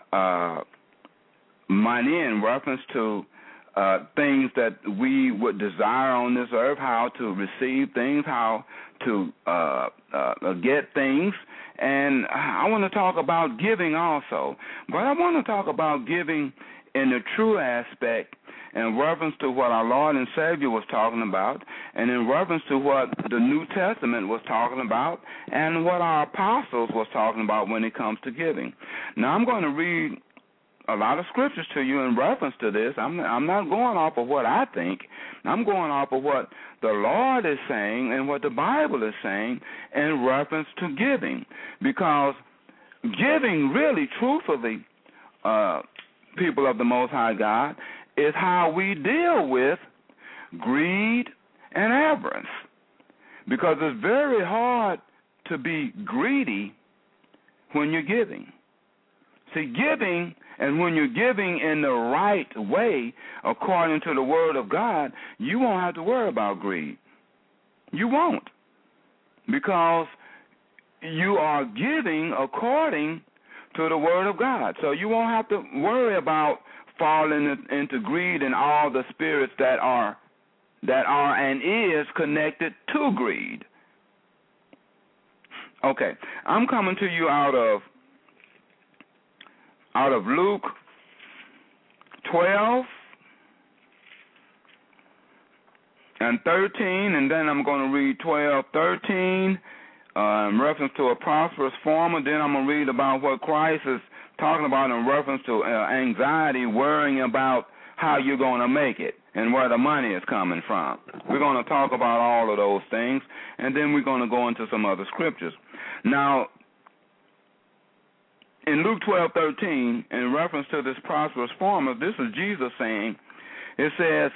money, in reference to things that we would desire on this earth, how to receive things, how to get things. And I want to talk about giving also. But I want to talk about giving in the true aspect, in reference to what our Lord and Savior was talking about, and in reference to what the New Testament was talking about, and what our apostles was talking about when it comes to giving. Now, I'm going to read a lot of scriptures to you in reference to this. I'm not going off of what I think. I'm going off of what the Lord is saying and what the Bible is saying in reference to giving. Because giving really, truthfully, people of the Most High God, is how we deal with greed and avarice. Because it's very hard to be greedy when you're giving. See, giving, and when you're giving in the right way, according to the Word of God, you won't have to worry about greed. You won't. Because you are giving according to the Word of God. So you won't have to worry about falling into greed and all the spirits that are and is connected to greed. Okay, I'm coming to you out of Luke 12 and 13, and then I'm going to read 12:13. In reference to a prosperous farmer. Then I'm going to read about what Christ is talking about in reference to anxiety, worrying about how you're going to make it and where the money is coming from. We're going to talk about all of those things, and then we're going to go into some other scriptures. Now, in Luke 12:13, in reference to this prosperous farmer, this is Jesus saying, it says,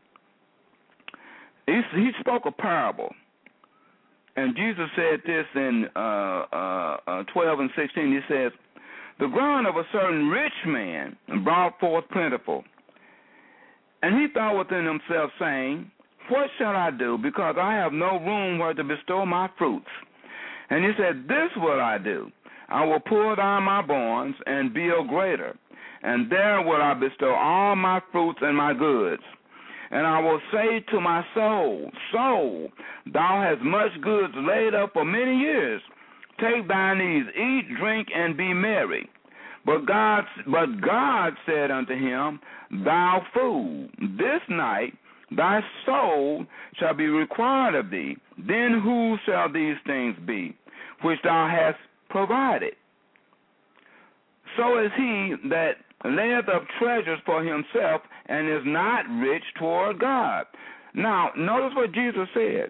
he spoke a parable. And Jesus said this in 12 and 16. He says, the ground of a certain rich man brought forth plentiful. And he thought within himself, saying, what shall I do, because I have no room where to bestow my fruits? And he said, this will I do. I will pull down my barns and build greater, and there will I bestow all my fruits and my goods. And I will say to my soul, Soul, thou hast much goods laid up for many years. Take thine ease, eat, drink, and be merry. But God said unto him, Thou fool, this night thy soul shall be required of thee. Then whose shall these things be, which thou hast provided? So is he that layeth up treasures for himself and is not rich toward God. Now, notice what Jesus said.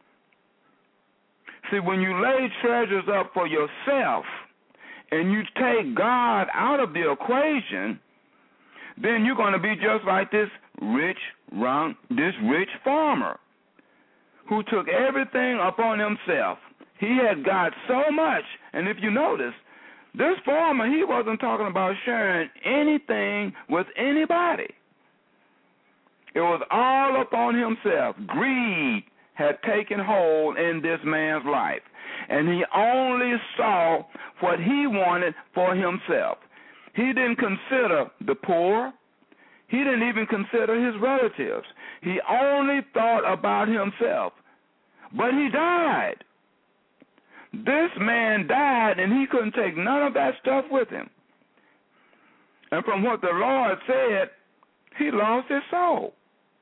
See, when you lay treasures up for yourself and you take God out of the equation, then you're going to be just like this rich farmer who took everything upon himself. He had got so much, and if you notice, this farmer, he wasn't talking about sharing anything with anybody. It was all upon himself. Greed had taken hold in this man's life, and he only saw what he wanted for himself. He didn't consider the poor. He didn't even consider his relatives. He only thought about himself. But he died. This man died, and he couldn't take none of that stuff with him. And from what the Lord said, he lost his soul.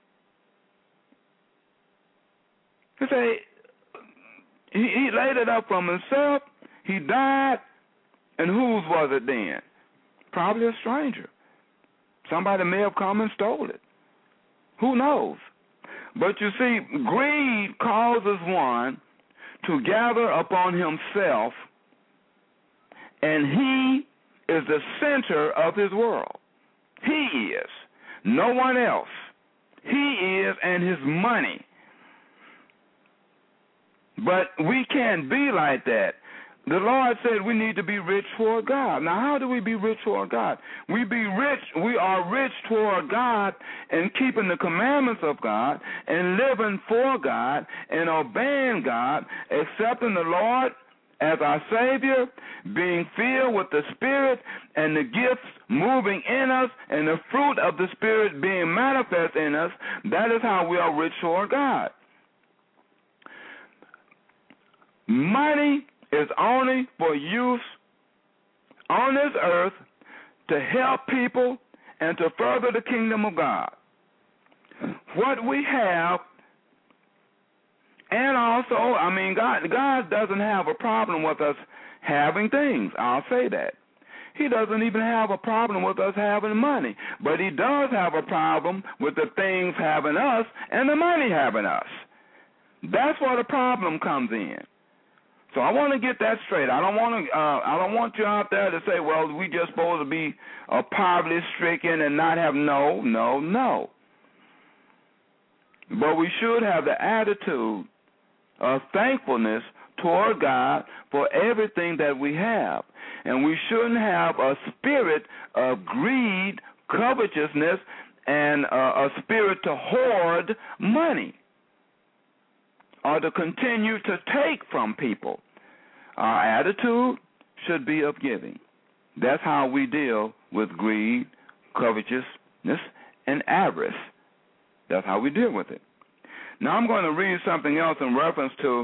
He said he laid it up from himself. He died, and whose was it then? Probably a stranger. Somebody may have come and stole it. Who knows? But you see, greed causes one to gather upon himself, and he is the center of his world. He is. No one else. He is, and his money. But we can't be like that. The Lord said we need to be rich toward God. Now, how do we be rich toward God? We are rich toward God in keeping the commandments of God and living for God and obeying God, accepting the Lord as our Savior, being filled with the Spirit and the gifts moving in us and the fruit of the Spirit being manifest in us. That is how we are rich toward God. Money is only for use on this earth to help people and to further the kingdom of God. What we have, and also, God doesn't have a problem with us having things. I'll say that. He doesn't even have a problem with us having money, but he does have a problem with the things having us and the money having us. That's where the problem comes in. So I want to get that straight. I don't want you out there to say, well, we just supposed to be poverty-stricken and not have no. But we should have the attitude of thankfulness toward God for everything that we have. And we shouldn't have a spirit of greed, covetousness, and a spirit to hoard money, or to continue to take from people. Our attitude should be of giving. That's how we deal with greed, covetousness, and avarice. That's how we deal with it. Now I'm going to read something else in reference to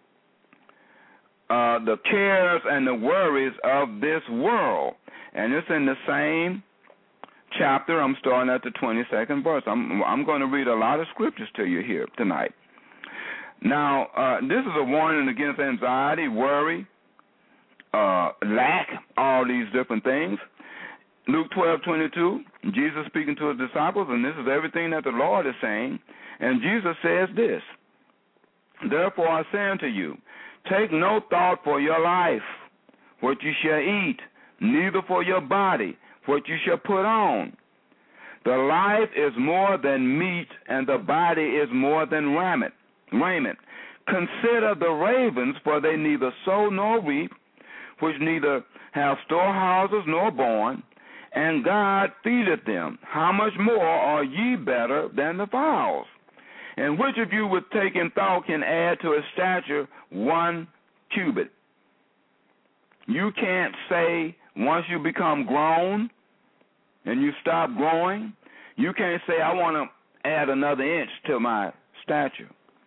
the cares and the worries of this world. And it's in the same chapter. I'm starting at the 22nd verse. I'm going to read a lot of scriptures to you here tonight. Now, this is a warning against anxiety, worry, lack, all these different things. Luke 12:22, Jesus speaking to his disciples, and this is everything that the Lord is saying. And Jesus says this, Therefore I say unto you, take no thought for your life, what you shall eat, neither for your body, what you shall put on. The life is more than meat, and the body is more than raiment. Consider the ravens, for they neither sow nor reap, which neither have storehouses nor barn, and God feedeth them. How much more are ye better than the fowls? And which of you with taking thought can add to his stature 1 cubit? You can't say once you become grown and you stop growing, you can't say, I want to add another inch to my stature.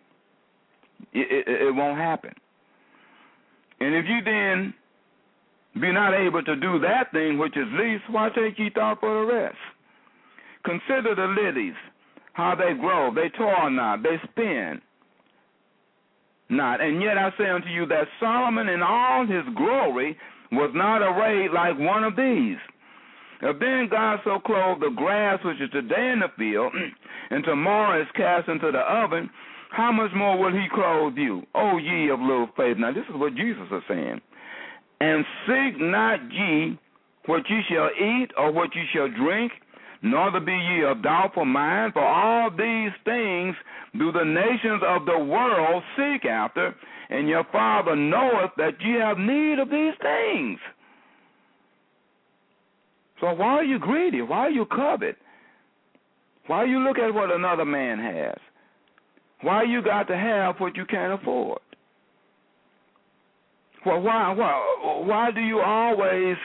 It won't happen. And if you then be not able to do that thing which is least, why take ye thought for the rest? Consider the lilies, how they grow. They toil not, they spin not. And yet I say unto you that Solomon in all his glory was not arrayed like one of these. If then God so clothed the grass which is today in the field, and tomorrow is cast into the oven, how much more will he clothe you, O ye of little faith? Now this is what Jesus is saying. And seek not ye what ye shall eat or what ye shall drink, nor be ye of doubtful mind, for all these things do the nations of the world seek after, and your Father knoweth that ye have need of these things. So why are you greedy? Why are you covet? Why you look at what another man has? Why you got to have what you can't afford? Well, why do you always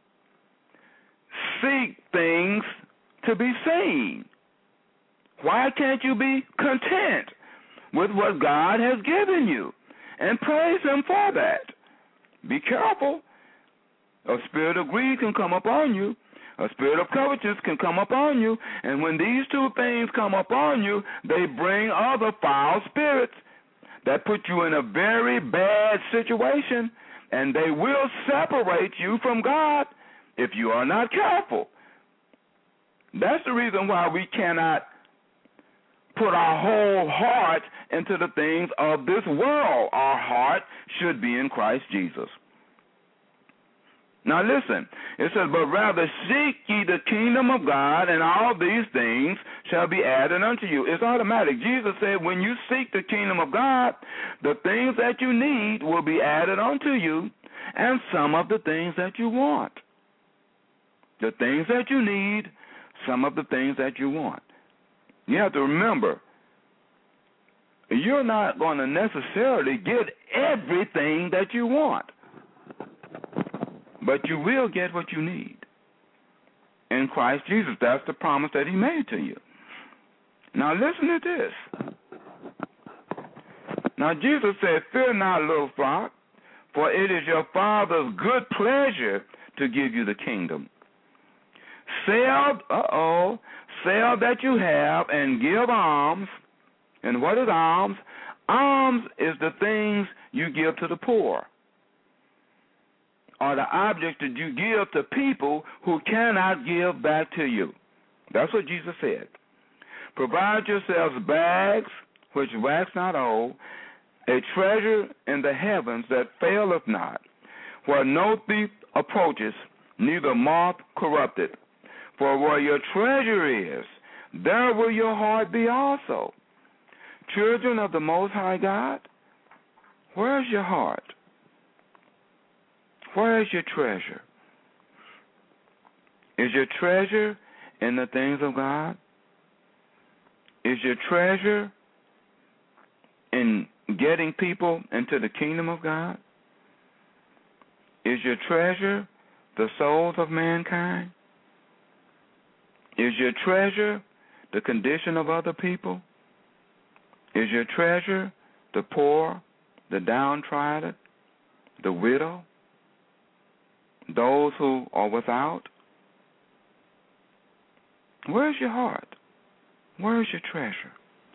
seek things to be seen? Why can't you be content with what God has given you and praise Him for that? Be careful. A spirit of greed can come upon you. A spirit of covetousness can come upon you. And when these two things come upon you, they bring other foul spirits that put you in a very bad situation, and they will separate you from God if you are not careful. That's the reason why we cannot put our whole heart into the things of this world. Our heart should be in Christ Jesus. Now listen, it says, but rather seek ye the kingdom of God, and all these things shall be added unto you. It's automatic. Jesus said, when you seek the kingdom of God, the things that you need will be added unto you, and some of the things that you want. The things that you need, some of the things that you want. You have to remember, you're not going to necessarily get everything that you want, but you will get what you need in Christ Jesus. That's the promise that He made to you. Now listen to this. Now Jesus said, fear not, little flock, for it is your Father's good pleasure to give you the kingdom. Sell that you have and give alms. And what is alms? Alms is the things you give to the poor, or the objects that you give to people who cannot give back to you. That's what Jesus said. Provide yourselves bags which wax not old, a treasure in the heavens that faileth not, where no thief approaches, neither moth corrupteth. For where your treasure is, there will your heart be also. Children of the Most High God, where's your heart? Where is your treasure? Is your treasure in the things of God? Is your treasure in getting people into the kingdom of God? Is your treasure the souls of mankind? Is your treasure the condition of other people? Is your treasure the poor, the downtrodden, the widow, those who are without? Where's your heart? Where's your treasure?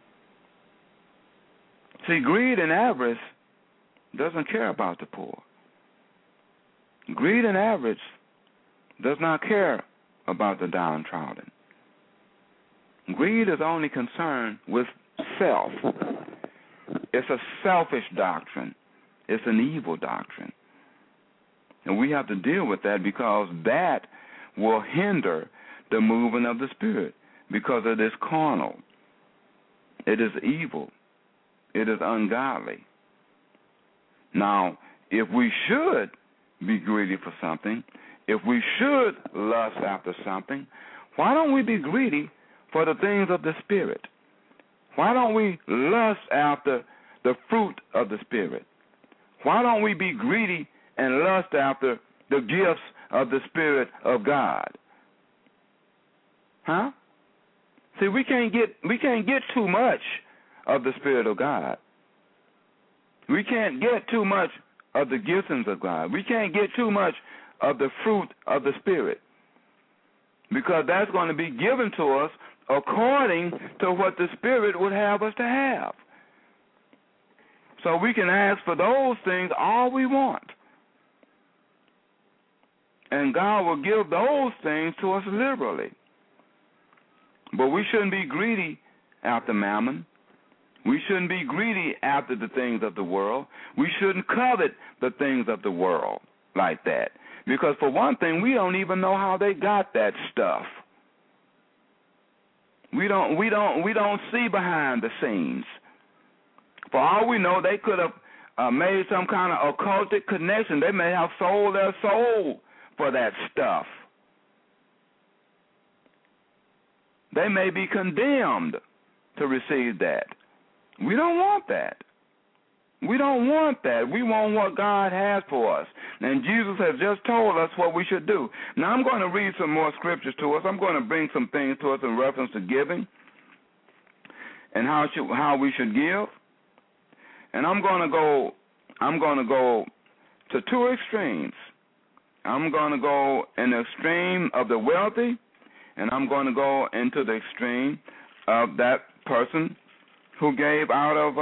See, greed and avarice doesn't care about the poor. Greed and avarice does not care about the downtrodden. Greed is only concerned with self. It's a selfish doctrine. It's an evil doctrine. And we have to deal with that, because that will hinder the moving of the Spirit, because it is carnal. It is evil. It is ungodly. Now, if we should be greedy for something, if we should lust after something, why don't we be greedy for the things of the Spirit? Why don't we lust after the fruit of the Spirit? Why don't we be greedy and lust after the gifts of the Spirit of God? Huh? See, we can't get too much of the Spirit of God. We can't get too much of the giftings of God. We can't get too much of the fruit of the Spirit, because that's going to be given to us according to what the Spirit would have us to have. So we can ask for those things all we want, and God will give those things to us liberally. But we shouldn't be greedy after mammon. We shouldn't be greedy after the things of the world. We shouldn't covet the things of the world like that. Because for one thing, we don't even know how they got that stuff. We don't see behind the scenes. For all we know, they could have made some kind of occultic connection. They may have sold their soul for that stuff. They may be condemned to receive that. We don't want that. We don't want that. We want what God has for us. And Jesus has just told us what we should do. Now, I'm going to read some more scriptures to us. I'm going to bring some things to us in reference to giving and how we should give. And I'm going to go to two extremes. I'm going to go in the extreme of the wealthy, and I'm going to go into the extreme of that person who gave out of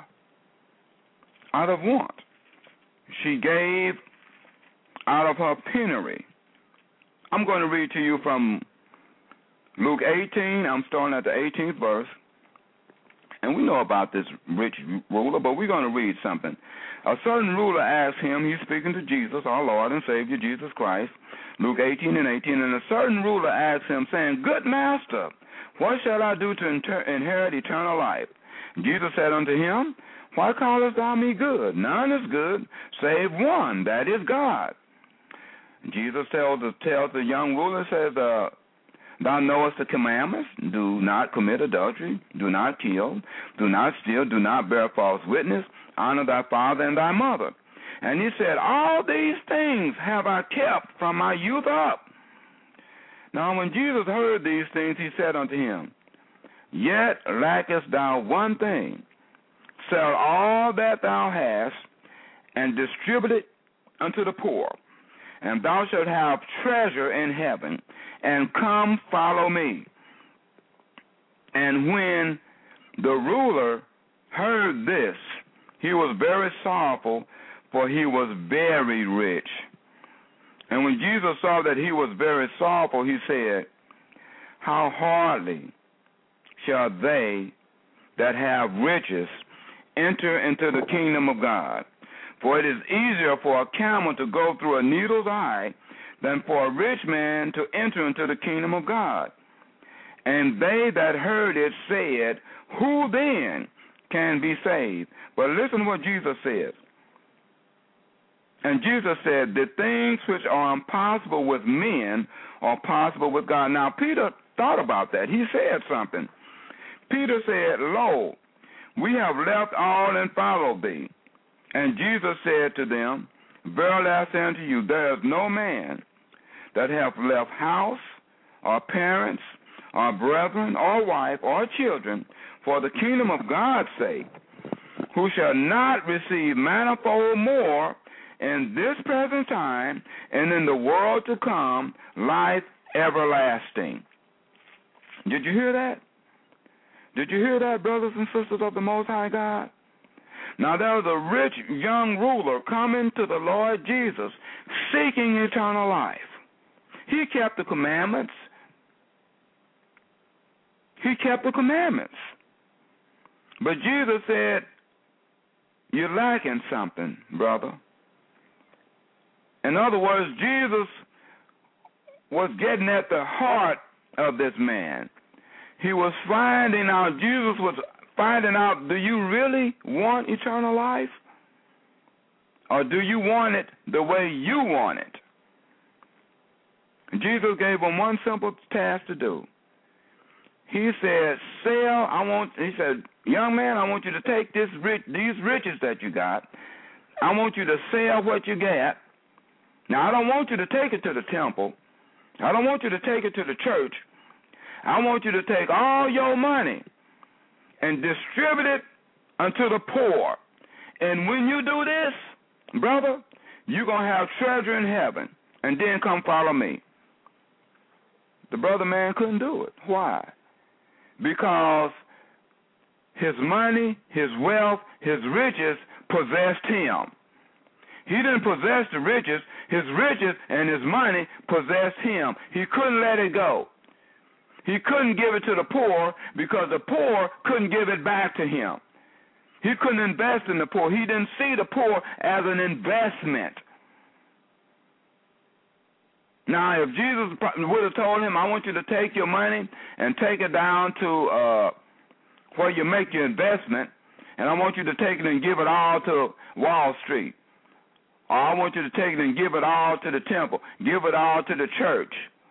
want. She gave out of her penury. I'm going to read to you from Luke 18. I'm starting at the 18th verse. And we know about this rich ruler, but we're going to read something. A certain ruler asked him, he's speaking to Jesus, our Lord and Savior, Jesus Christ, Luke 18 and 18, and a certain ruler asked him, saying, Good master, what shall I do to inherit eternal life? Jesus said unto him, Why callest thou me good? None is good, save one, that is God. Jesus tells the young ruler, says, Thou knowest the commandments, do not commit adultery, do not kill, do not steal, do not bear false witness, honor thy father and thy mother. And he said, All these things have I kept from my youth up. Now when Jesus heard these things, he said unto him, Yet lackest thou one thing. Sell all that thou hast, and distribute it unto the poor, and thou shalt have treasure in heaven, and come follow me. And when the ruler heard this, he was very sorrowful, for he was very rich. And when Jesus saw that he was very sorrowful, he said, How hardly shall they that have riches enter into the kingdom of God? For it is easier for a camel to go through a needle's eye than for a rich man to enter into the kingdom of God. And they that heard it said, Who then can be saved? But listen to what Jesus says. And Jesus said, The things which are impossible with men are possible with God. Now, Peter thought about that. He said something. Peter said, Lo, we have left all and followed thee. And Jesus said to them, Verily I say unto you, there is no man that hath left house, or parents, or brethren, or wife, or children, for the kingdom of God's sake, who shall not receive manifold more in this present time, and in the world to come, life everlasting. Did you hear that? Did you hear that, brothers and sisters of the Most High God? Now there was a rich young ruler coming to the Lord Jesus, seeking eternal life. He kept the commandments. He kept the commandments. But Jesus said, You're lacking something, brother. In other words, Jesus was getting at the heart of this man. He was finding out, Jesus was finding out, do you really want eternal life? Or do you want it the way you want it? Jesus gave him one simple task to do. He said, he said, young man, I want you to take these riches that you got. I want you to sell what you got. Now, I don't want you to take it to the temple. I don't want you to take it to the church. I want you to take all your money and distribute it unto the poor. And when you do this, brother, you're going to have treasure in heaven. And then come follow me. The brother man couldn't do it. Why? Because his money, his wealth, his riches possessed him. He didn't possess the riches. His riches and his money possessed him. He couldn't let it go. He couldn't give it to the poor because the poor couldn't give it back to him. He couldn't invest in the poor. He didn't see the poor as an investment. Now, if Jesus would have told him, I want you to take your money and take it down to where you make your investment, and I want you to take it and give it all to Wall Street, or I want you to take it and give it all to the temple, give it all to the church.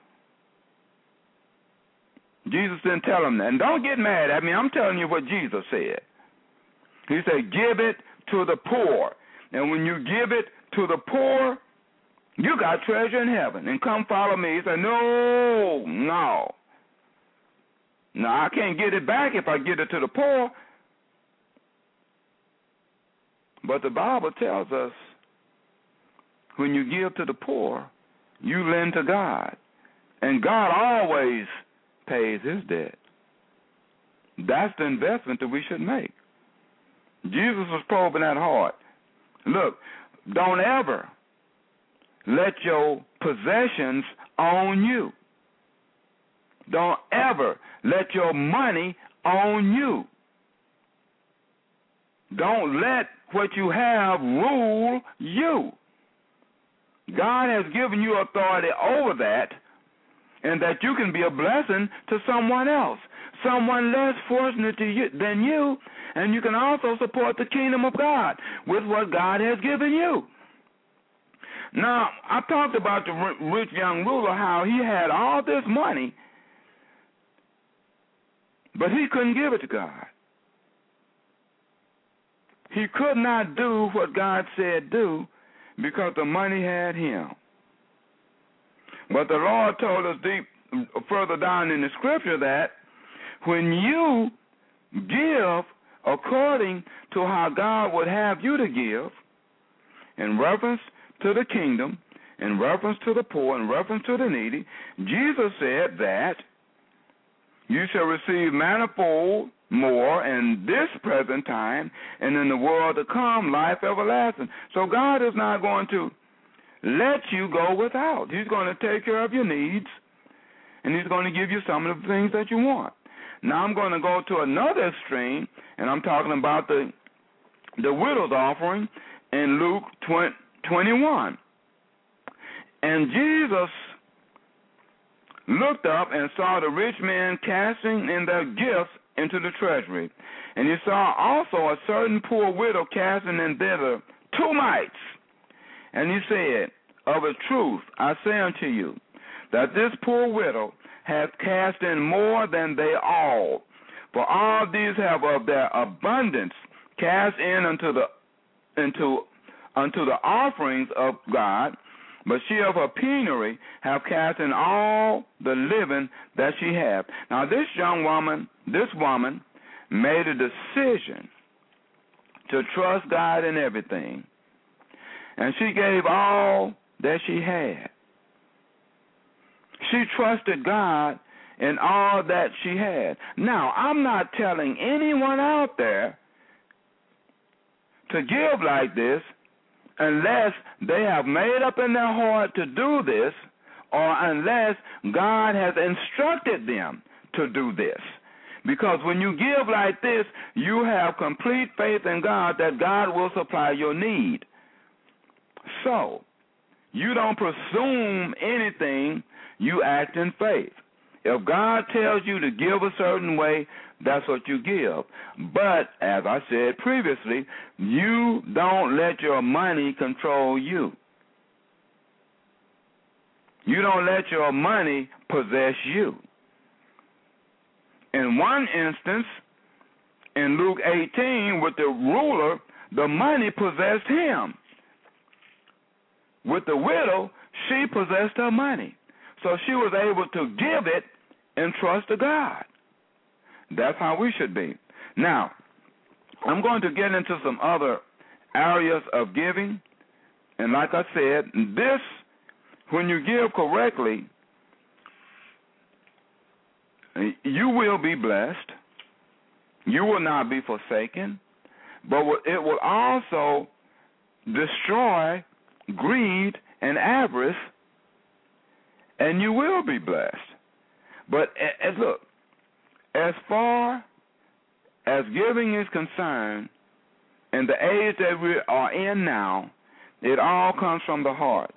Jesus didn't tell him that. And don't get mad at me. I'm telling you what Jesus said. He said, give it to the poor. And when you give it to the poor, you got treasure in heaven. And come follow me. He said, no, I can't get it back if I get it to the poor. But the Bible tells us when you give to the poor, you lend to God. And God always pays his debt. That's the investment that we should make. Jesus was probing that heart. Look, don't ever let your possessions own you. Don't ever let your money own you. Don't let what you have rule you. God has given you authority over that, and that you can be a blessing to someone else, someone less fortunate than you, and you can also support the kingdom of God with what God has given you. Now, I talked about the rich young ruler, how he had all this money, but he couldn't give it to God. He could not do what God said do because the money had him. But the Lord told us further down in the scripture that when you give according to how God would have you to give, in reference to the kingdom, in reference to the poor, in reference to the needy, Jesus said that you shall receive manifold more in this present time, and in the world to come, life everlasting. So God is not going to let you go without. He's going to take care of your needs, and he's going to give you some of the things that you want. Now I'm going to go to another extreme, and I'm talking about the widow's offering in Luke 21. And Jesus looked up and saw the rich men casting in their gifts into the treasury. And he saw also a certain poor widow casting in thither 2 mites. And he said, of a truth I say unto you, that this poor widow hath cast in more than they all. For all these have of their abundance cast in unto the offerings of God, but she of her penury have cast in all the living that she hath. Now this woman made a decision to trust God in everything. And she gave all that she had. She trusted God in all that she had. Now, I'm not telling anyone out there to give like this unless they have made up in their heart to do this, or unless God has instructed them to do this. Because when you give like this, you have complete faith in God that God will supply your need. So, you don't presume anything, you act in faith. If God tells you to give a certain way, that's what you give. But, as I said previously, you don't let your money control you. You don't let your money possess you. In one instance, in Luke 18, with the ruler, the money possessed him. With the widow, she possessed her money. So she was able to give it and trust to God. That's how we should be. Now, I'm going to get into some other areas of giving. And like I said, this, when you give correctly, you will be blessed. You will not be forsaken. But it will also destroy greed and avarice, and you will be blessed. But look, as far as giving is concerned, in the age that we are in now, it all comes from the heart.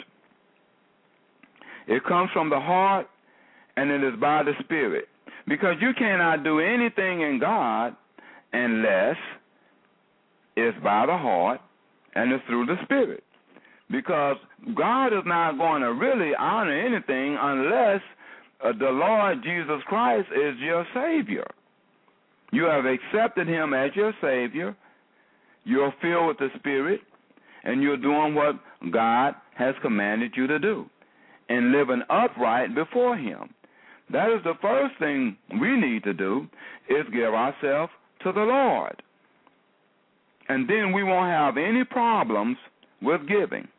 It comes from the heart, and it is by the Spirit. Because you cannot do anything in God unless it's by the heart and it's through the Spirit. Because God is not going to really honor anything unless the Lord Jesus Christ is your Savior. You have accepted Him as your Savior. You're filled with the Spirit, and you're doing what God has commanded you to do and living upright before Him. That is the first thing we need to do, is give ourselves to the Lord. And then we won't have any problems with giving,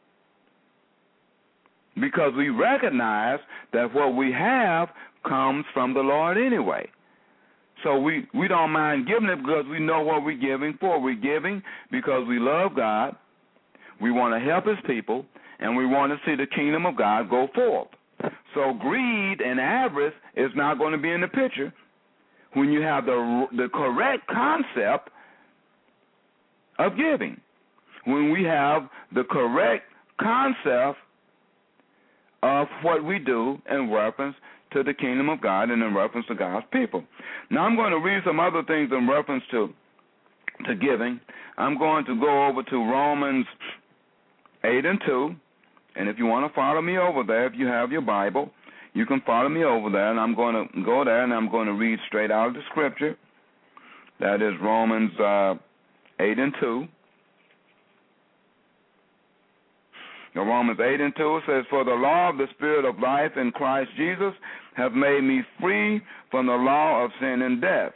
because we recognize that what we have comes from the Lord anyway. So we don't mind giving it because we know what we're giving for. We're giving because we love God, we want to help His people, and we want to see the kingdom of God go forth. So greed and avarice is not going to be in the picture when you have the correct concept of giving. When we have the correct concept of what we do in reference to the kingdom of God and in reference to God's people. Now I'm going to read some other things in reference to giving. I'm going to go over to Romans 8:2. And if you want to follow me over there, if you have your Bible, you can follow me over there, and I'm going to go there, and I'm going to read straight out of the Scripture. That is Romans 8:2. Now, Romans 8:2 says, "For the law of the Spirit of life in Christ Jesus hath made me free from the law of sin and death."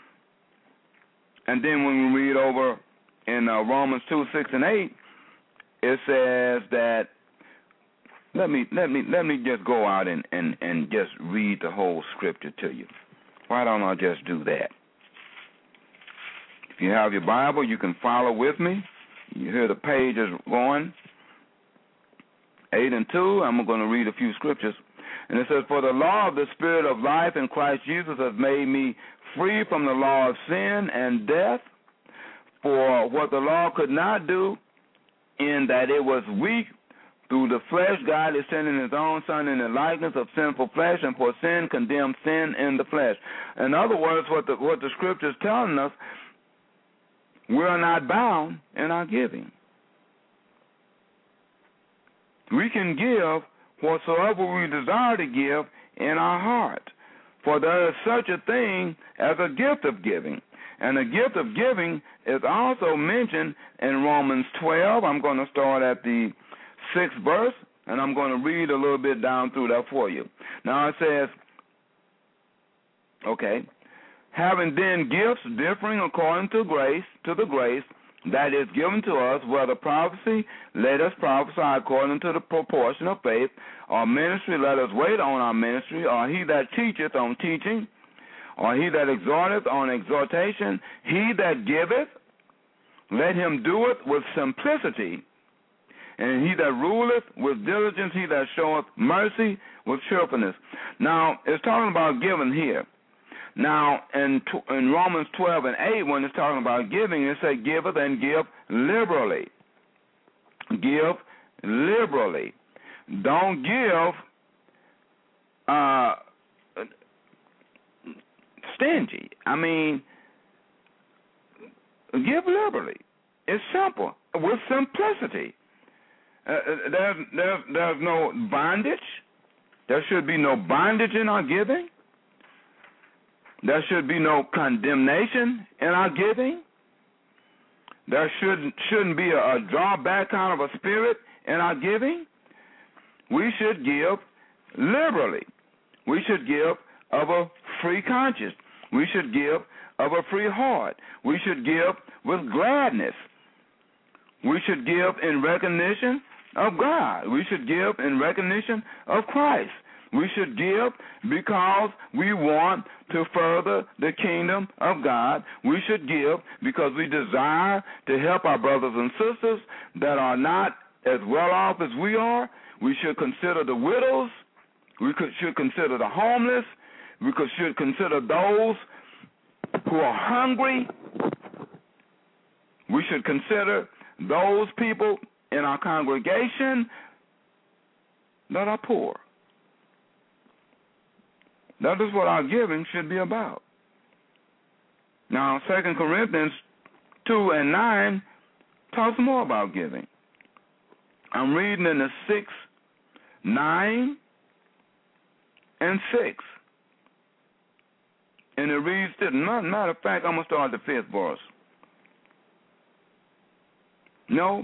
And then when we read over in Romans 2:6 and 8, it says that, Let me just go out and just read the whole Scripture to you. Why don't I just do that? If you have your Bible, you can follow with me. You hear the pages going. 8:2, I'm going to read a few scriptures. And it says, "For the law of the Spirit of life in Christ Jesus has made me free from the law of sin and death. For what the law could not do, in that it was weak through the flesh, God is sending His own Son in the likeness of sinful flesh, and for sin condemned sin in the flesh." In other words, what the Scripture is telling us, we are not bound in our giving. We can give whatsoever we desire to give in our heart, for there is such a thing as a gift of giving. And the gift of giving is also mentioned in Romans 12. I'm going to start at the 6th verse, and I'm going to read a little bit down through that for you. Now it says, okay, "Having then gifts differing according to the grace that is given to us, whether prophecy, let us prophesy according to the proportion of faith, or ministry, let us wait on our ministry, or he that teacheth on teaching, or he that exhorteth on exhortation. He that giveth, let him do it with simplicity. And he that ruleth with diligence, he that showeth mercy with cheerfulness." Now, it's talking about giving here. Now, in Romans 12:8, when it's talking about giving, it says, "Giveth and give liberally." Give liberally. Don't give stingy. I mean, give liberally. It's simple, with simplicity. There's no bondage. There should be no bondage in our giving. There should be no condemnation in our giving. There shouldn't be a drawback kind of a spirit in our giving. We should give liberally. We should give of a free conscience. We should give of a free heart. We should give with gladness. We should give in recognition of God. We should give in recognition of Christ. We should give because we want to further the kingdom of God. We should give because we desire to help our brothers and sisters that are not as well off as we are. We should consider the widows. We should consider the homeless. We should consider those who are hungry. We should consider those people in our congregation that are poor. That is what our giving should be about. Now, 2 Corinthians 2:9 talks more about giving. I'm reading in the 6:9 and 6. And it reads this. Matter of fact, I'm going to start at the 5th verse. No,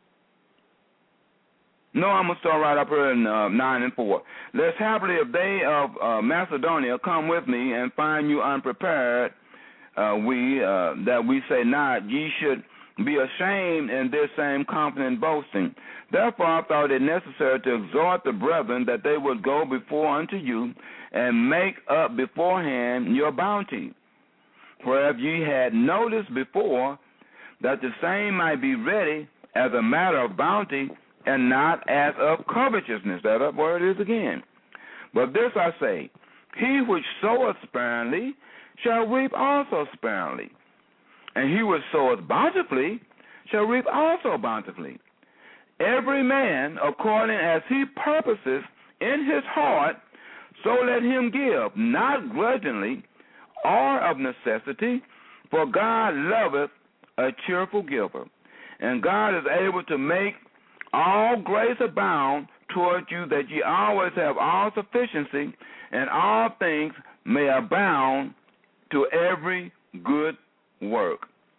I'm going to start right up here in 9 and 4. Lest happily if they of Macedonia come with me and find you unprepared, that we say not, ye should be ashamed in this same confident boasting. Therefore I thought it necessary to exhort the brethren that they would go before unto you and make up beforehand your bounty. For if ye had noticed before, that the same might be ready as a matter of bounty, and not as of covetousness. That word is again. But this I say, he which soweth sparingly shall reap also sparingly, and he which soweth bountifully shall reap also bountifully. Every man according as he purposes in his heart, so let him give, not grudgingly or of necessity, for God loveth a cheerful giver. And God is able to make all grace abound toward you, that ye always have all sufficiency, and all things may abound to every good work.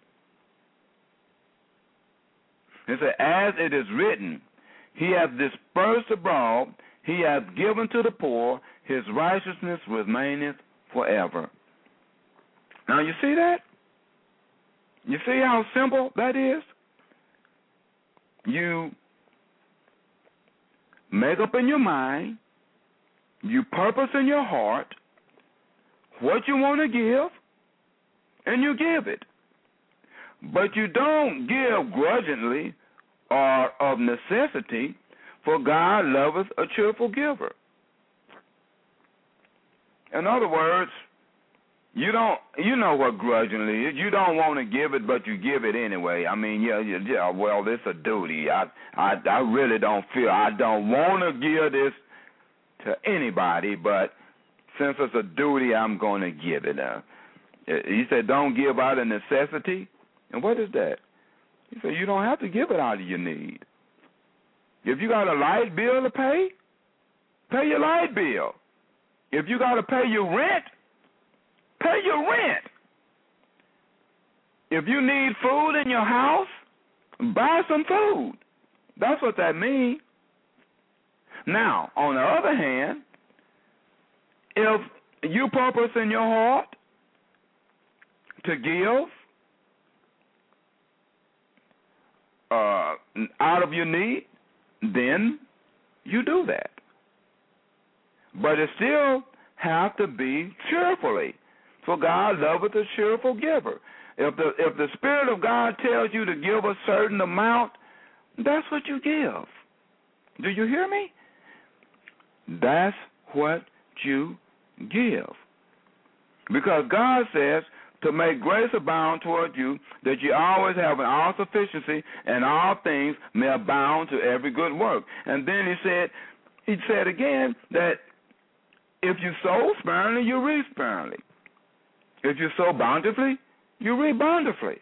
It says, as it is written, he hath dispersed abroad, he hath given to the poor, his righteousness remaineth forever. Now you see that? You see how simple that is? You make up in your mind, you purpose in your heart what you want to give, and you give it. But you don't give grudgingly or of necessity, for God loveth a cheerful giver. In other words, you know what grudgingly is. You don't want to give it, but you give it anyway. I mean, yeah. Well, it's a duty. I really don't feel I don't want to give this to anybody, but since it's a duty, I'm going to give it. He said, don't give out of necessity. And what is that? He said, you don't have to give it out of your need. If you got a light bill to pay your light bill. If you got to pay your rent, pay your rent. If you need food in your house, buy some food. That's what that means. Now, on the other hand, if you purpose in your heart to give out of your need, then you do that. But it still have to be cheerfully. For God loveth a cheerful giver. If the Spirit of God tells you to give a certain amount, that's what you give. Do you hear me? That's what you give. Because God says to make grace abound toward you, that you always have an all sufficiency, and all things may abound to every good work. And then he said again that if you sow sparingly, you reap sparingly. If you sow bountifully, you reap bountifully.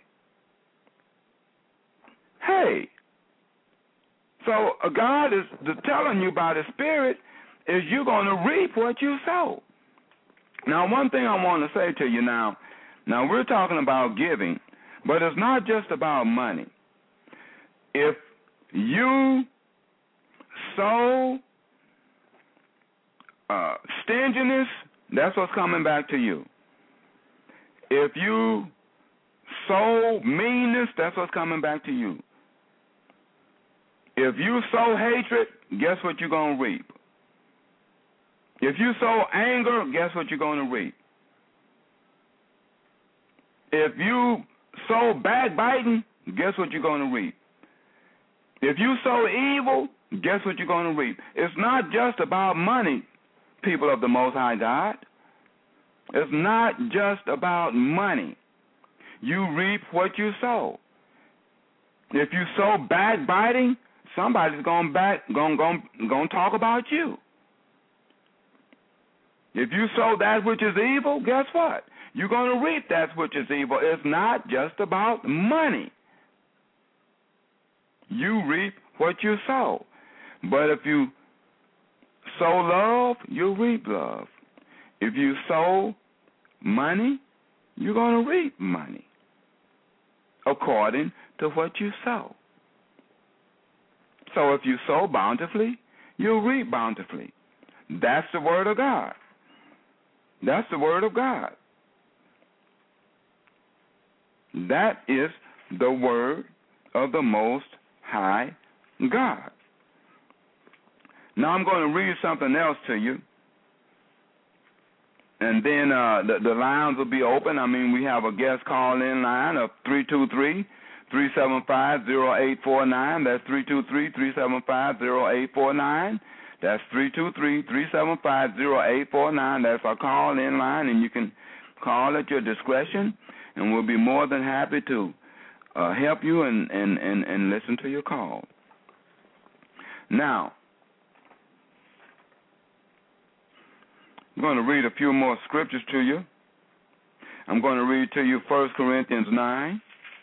Hey, so God is telling you by the Spirit is you're going to reap what you sow. Now, one thing I want to say to you now we're talking about giving, but it's not just about money. If you sow stinginess, that's what's coming back to you. If you sow meanness, that's what's coming back to you. If you sow hatred, guess what you're going to reap? If you sow anger, guess what you're going to reap? If you sow backbiting, guess what you're going to reap? If you sow evil, guess what you're going to reap? It's not just about money, people of the Most High God. It's not just about money. You reap what you sow. If you sow backbiting, somebody's going to talk about you. If you sow that which is evil, guess what? You're going to reap that which is evil. It's not just about money. You reap what you sow. But if you sow love, you'll reap love. If you sow money, you're going to reap money according to what you sow. So if you sow bountifully, you'll reap bountifully. That's the word of God. That's the word of God. That is the word of the Most High God. Now I'm going to read something else to you, and then the lines will be open. I mean, we have a guest call-in line of 323-375-0849. That's 323-375-0849. That's 323-375-0849. That's our call-in line, and you can call at your discretion, and we'll be more than happy to help you and listen to your call. Now, I'm going to read a few more scriptures to you. I'm going to read to you 1 Corinthians 9.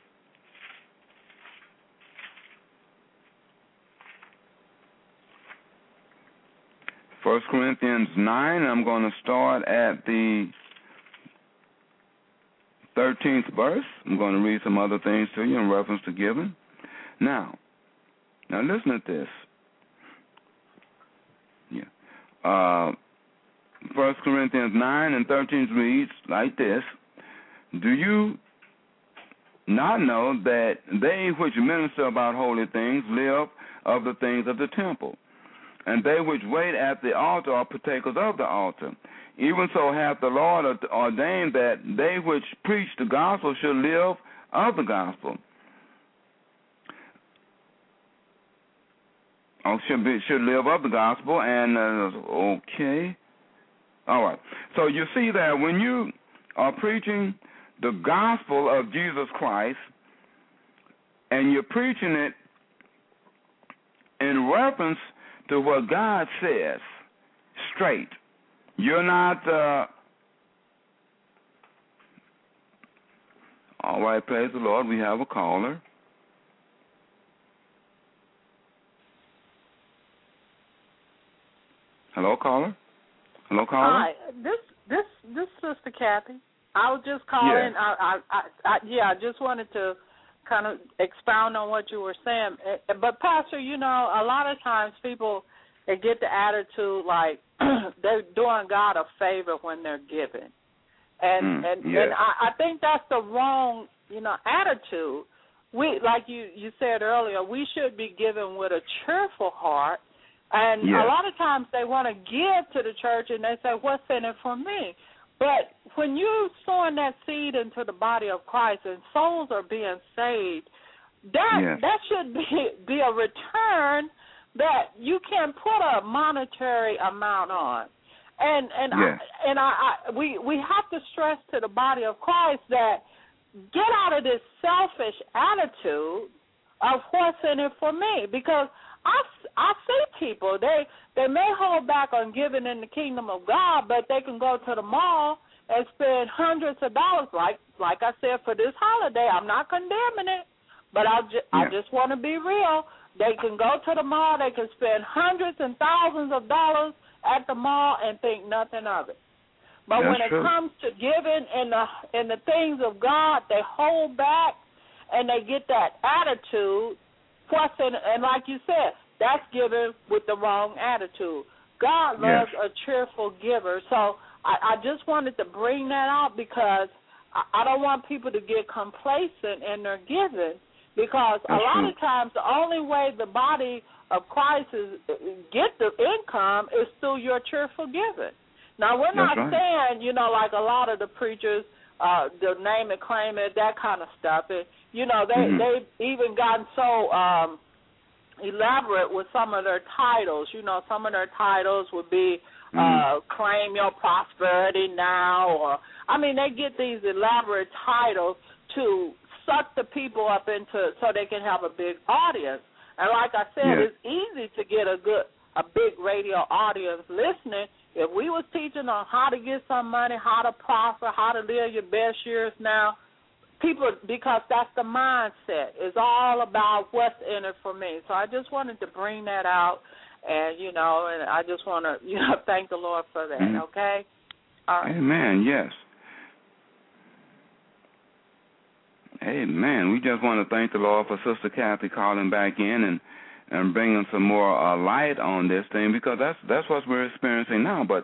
First Corinthians 9, I'm going to start at the 13th verse. I'm going to read some other things to you in reference to giving. Now listen to this. 1 Corinthians 9 and 13 reads like this: Do you not know that they which minister about holy things live of the things of the temple, and they which wait at the altar are partakers of the altar? Even so hath the Lord ordained that they which preach the gospel should live of the gospel. Should live of the gospel, and okay. All right. So you see that when you are preaching the gospel of Jesus Christ, and you're preaching it in reference to what God says, straight. You're not, all right, praise the Lord, we have a caller. Hello, caller? Hello, caller? Hi, this Sister Kathy. I was just calling. Yes. I just wanted to kind of expound on what you were saying. But, Pastor, you know, a lot of times people, they get the attitude like they're doing God a favor when they're giving. And I think that's the wrong, attitude. We, like you said earlier, we should be giving with a cheerful heart. And a lot of times they want to give to the church and they say, what's in it for me? But when you're sowing that seed into the body of Christ and souls are being saved, that should be a return that you can put a monetary amount on. And we have to stress to the body of Christ that get out of this selfish attitude of what's in it for me, because I see people, they may hold back on giving in the kingdom of God, but they can go to the mall and spend hundreds of dollars, like I said, for this holiday. I'm not condemning it, but I just want to be real. They can go to the mall, they can spend hundreds and thousands of dollars at the mall and think nothing of it. But when it comes to giving in the things of God, they hold back and they get that attitude. And like you said, that's giving with the wrong attitude. God loves a cheerful giver. So I just wanted to bring that out because I don't want people to get complacent in their giving, because a lot of times the only way the body of Christ get the income is through your cheerful giving. Now, we're not saying, like a lot of the preachers, the name and claim it, that kind of stuff. They've even gotten so elaborate with some of their titles. Some of their titles would be claim your prosperity now, or they get these elaborate titles to suck the people up into so they can have a big audience. And like I said, it's easy to get a big radio audience listening. If we was teaching on how to get some money, how to prosper, how to live your best years now, people, because that's the mindset. It's all about what's in it for me. So I just wanted to bring that out, and and I just want to thank the Lord for that. Okay. All right. Amen. Yes. Amen. We just want to thank the Lord for Sister Kathy calling back in and bringing some more light on this thing, because that's what we're experiencing now. But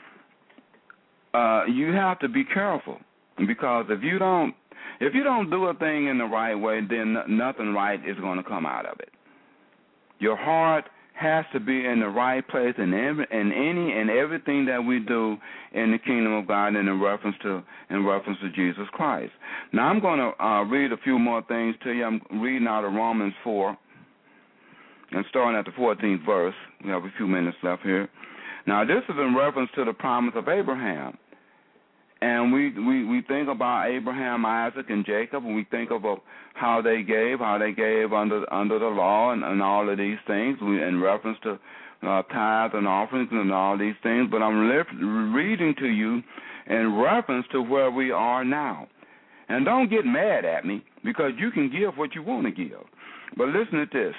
you have to be careful, because if you don't do a thing in the right way, then nothing right is going to come out of it. Your heart has to be in the right place in any and everything that we do in the kingdom of God in reference to Jesus Christ. Now I'm going to read a few more things to you. I'm reading out of Romans 4 and starting at the 14th verse. We have a few minutes left here. Now this is in reference to the promise of Abraham. And we think about Abraham, Isaac, and Jacob, and we think of how they gave under the law and all of these things in reference to tithes and offerings and all these things. But I'm reading to you in reference to where we are now. And don't get mad at me, because you can give what you want to give. But listen to this.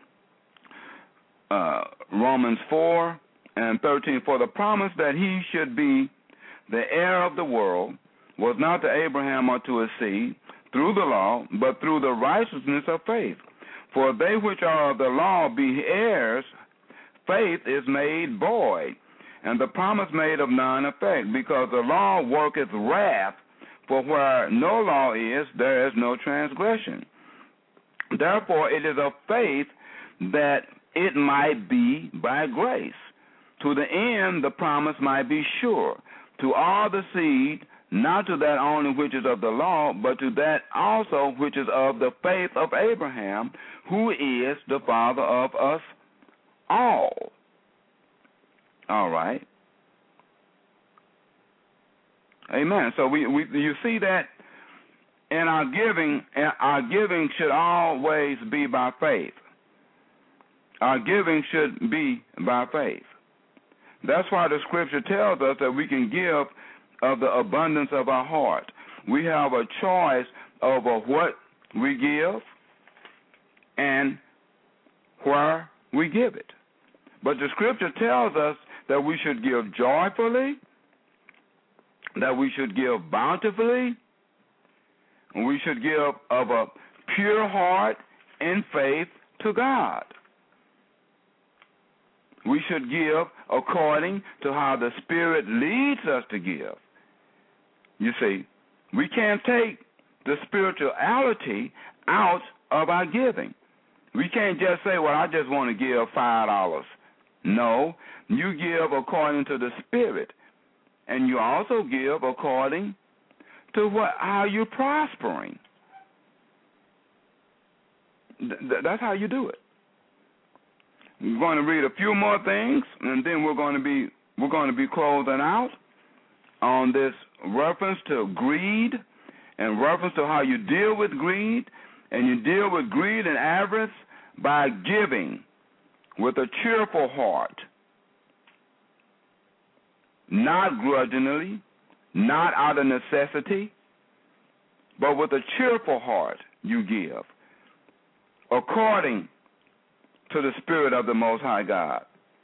Romans 4 and 13, for the promise that he should be the heir of the world was not to Abraham or to his seed through the law, but through the righteousness of faith. For they which are of the law be heirs, faith is made void, and the promise made of none effect, because the law worketh wrath, for where no law is, there is no transgression. Therefore it is of faith that it might be by grace, to the end the promise might be sure, to all the seed, not to that only which is of the law, but to that also which is of the faith of Abraham, who is the father of us all. All right. Amen. So you see that in our giving should always be by faith. Our giving should be by faith. That's why the Scripture tells us that we can give of the abundance of our heart. We have a choice over what we give and where we give it. But the Scripture tells us that we should give joyfully, that we should give bountifully, and we should give of a pure heart in faith to God. We should give according to how the Spirit leads us to give. You see, we can't take the spirituality out of our giving. We can't just say, well, I just want to give $5. No, you give according to the Spirit, and you also give according to how you're prospering. That's how you do it. We're going to read a few more things, and then we're going to be closing out on this reference to greed and reference to how you deal with greed, and you deal with greed and avarice by giving with a cheerful heart, not grudgingly, not out of necessity, but with a cheerful heart you give, according to the Spirit of the Most High God.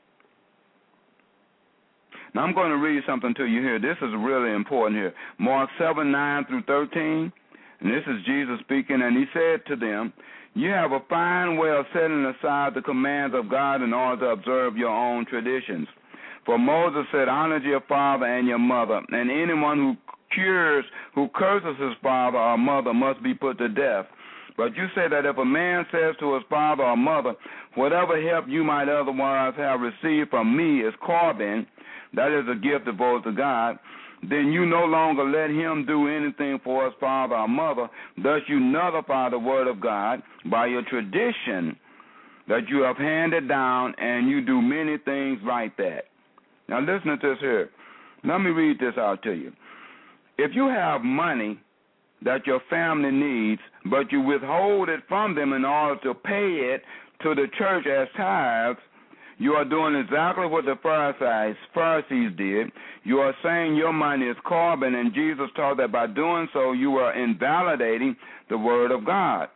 Now I'm going to read something to you here. This is really important here. Mark 7:9-13, and this is Jesus speaking, and he said to them, you have a fine way of setting aside the commands of God in order to observe your own traditions. For Moses said, honor your father and your mother, and anyone who curses his father or mother must be put to death. But you say that if a man says to his father or mother, whatever help you might otherwise have received from me is Corban, that is a gift devoted to God, then you no longer let him do anything for his father or mother. Thus you nullify the word of God by your tradition that you have handed down, and you do many things like that. Now listen to this here. Let me read this out to you. If you have money that your family needs, but you withhold it from them in order to pay it to the church as tithes, you are doing exactly what the Pharisees did. You are saying your money is Corban, and Jesus taught that by doing so you are invalidating the word of God.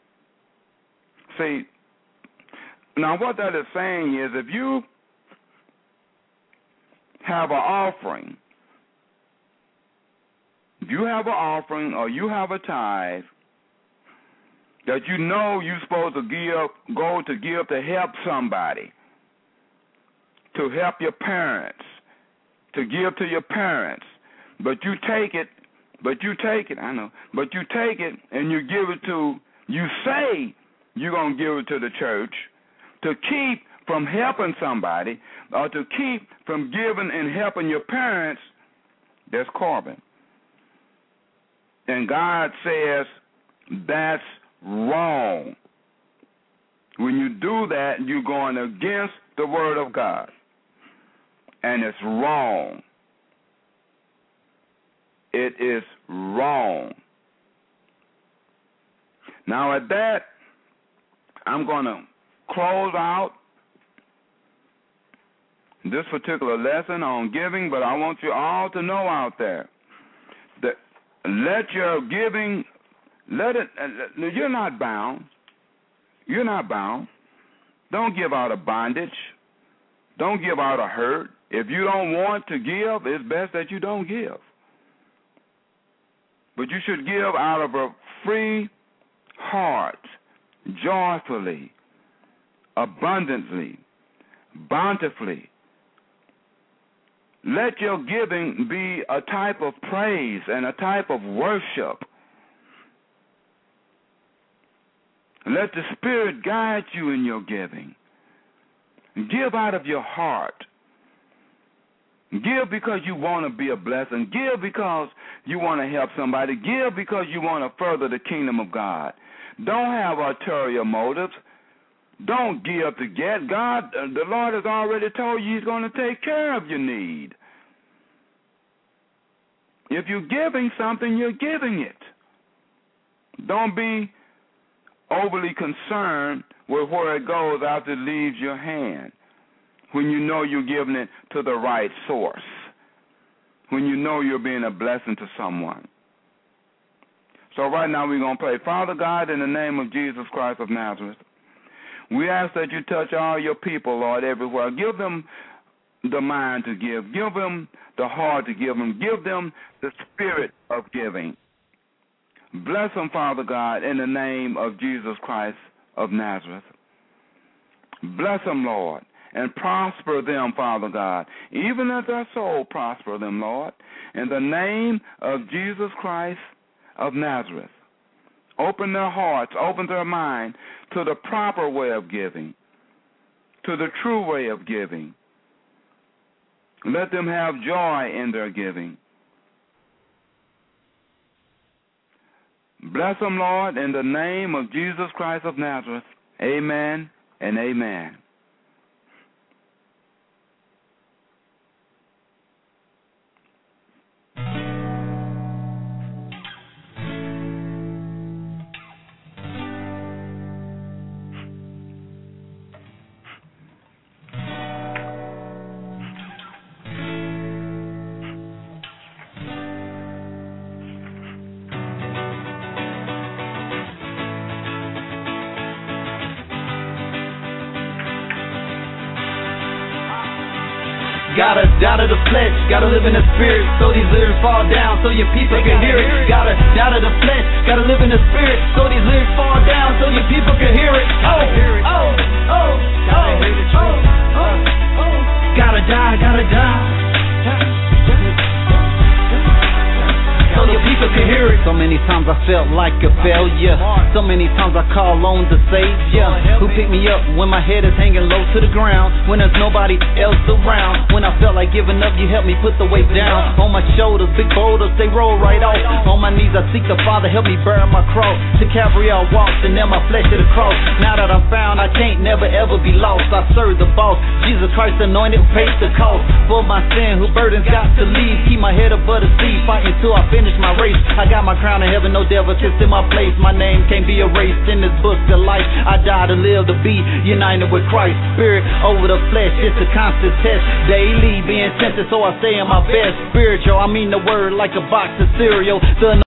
See, now what that is saying is if you have an offering, or you have a tithe that you know you're supposed to give to help somebody, to help your parents, to give to your parents, but you take it and you give it to, you say you're going to give it to the church to keep from helping somebody or to keep from giving and helping your parents, that's Corban. And God says that's wrong. When you do that, you're going against the word of God. And it's wrong. It is wrong. Now at that, I'm going to close out this particular lesson on giving, but I want you all to know out there that let your giving, you're not bound. You're not bound. Don't give out of bondage. Don't give out of hurt. If you don't want to give, it's best that you don't give. But you should give out of a free heart, joyfully, abundantly, bountifully. Let your giving be a type of praise and a type of worship. Let the Spirit guide you in your giving. Give out of your heart. Give because you want to be a blessing. Give because you want to help somebody. Give because you want to further the kingdom of God. Don't have ulterior motives. Don't give to get. God, the Lord has already told you He's going to take care of your need. If you're giving something, you're giving it. Don't be overly concerned with where it goes after it leaves your hand. When you know you're giving it to the right source. When you know you're being a blessing to someone. So right now we're going to pray. Father God, in the name of Jesus Christ of Nazareth, we ask that you touch all your people, Lord, everywhere. Give them the mind to give. Give them the heart to give them. Give them the spirit of giving. Bless them, Father God, in the name of Jesus Christ of Nazareth. Bless them, Lord, and prosper them, Father God, even as their soul prosper them, Lord, in the name of Jesus Christ of Nazareth. Open their hearts, open their mind to the proper way of giving, to the true way of giving. Let them have joy in their giving. Bless them, Lord, in the name of Jesus Christ of Nazareth. Amen and amen. Gotta die to the flesh, gotta live in the spirit, so these lyrics fall down so your people can hear it. Gotta die to the flesh, gotta live in the spirit, so these lyrics fall down so your people can hear it. Oh, oh, oh, oh, oh, oh, oh. Gotta die felt like a failure. So many times I call on the Savior, who picked me up when my head is hanging low to the ground, when there's nobody else around. When I felt like giving up, you helped me put the weight down. On my shoulders, big boulders, they roll right off. On my knees, I seek the Father, help me bear my cross. To Calvary I walked, and now my flesh to the cross. Now that I'm found, I can't never ever be lost. I serve the boss, Jesus Christ anointed, pays the cost. For my sin, who burdens got to leave. Keep my head above the sea, fighting till I finish my race. I got my crown in heaven, no devil sits in my place. My name can't be erased in this book of life. I die to live, to be united with Christ. Spirit over the flesh, it's a constant test. Daily being tempted, so I stay in my best. Spiritual, I mean the word like a box of cereal. The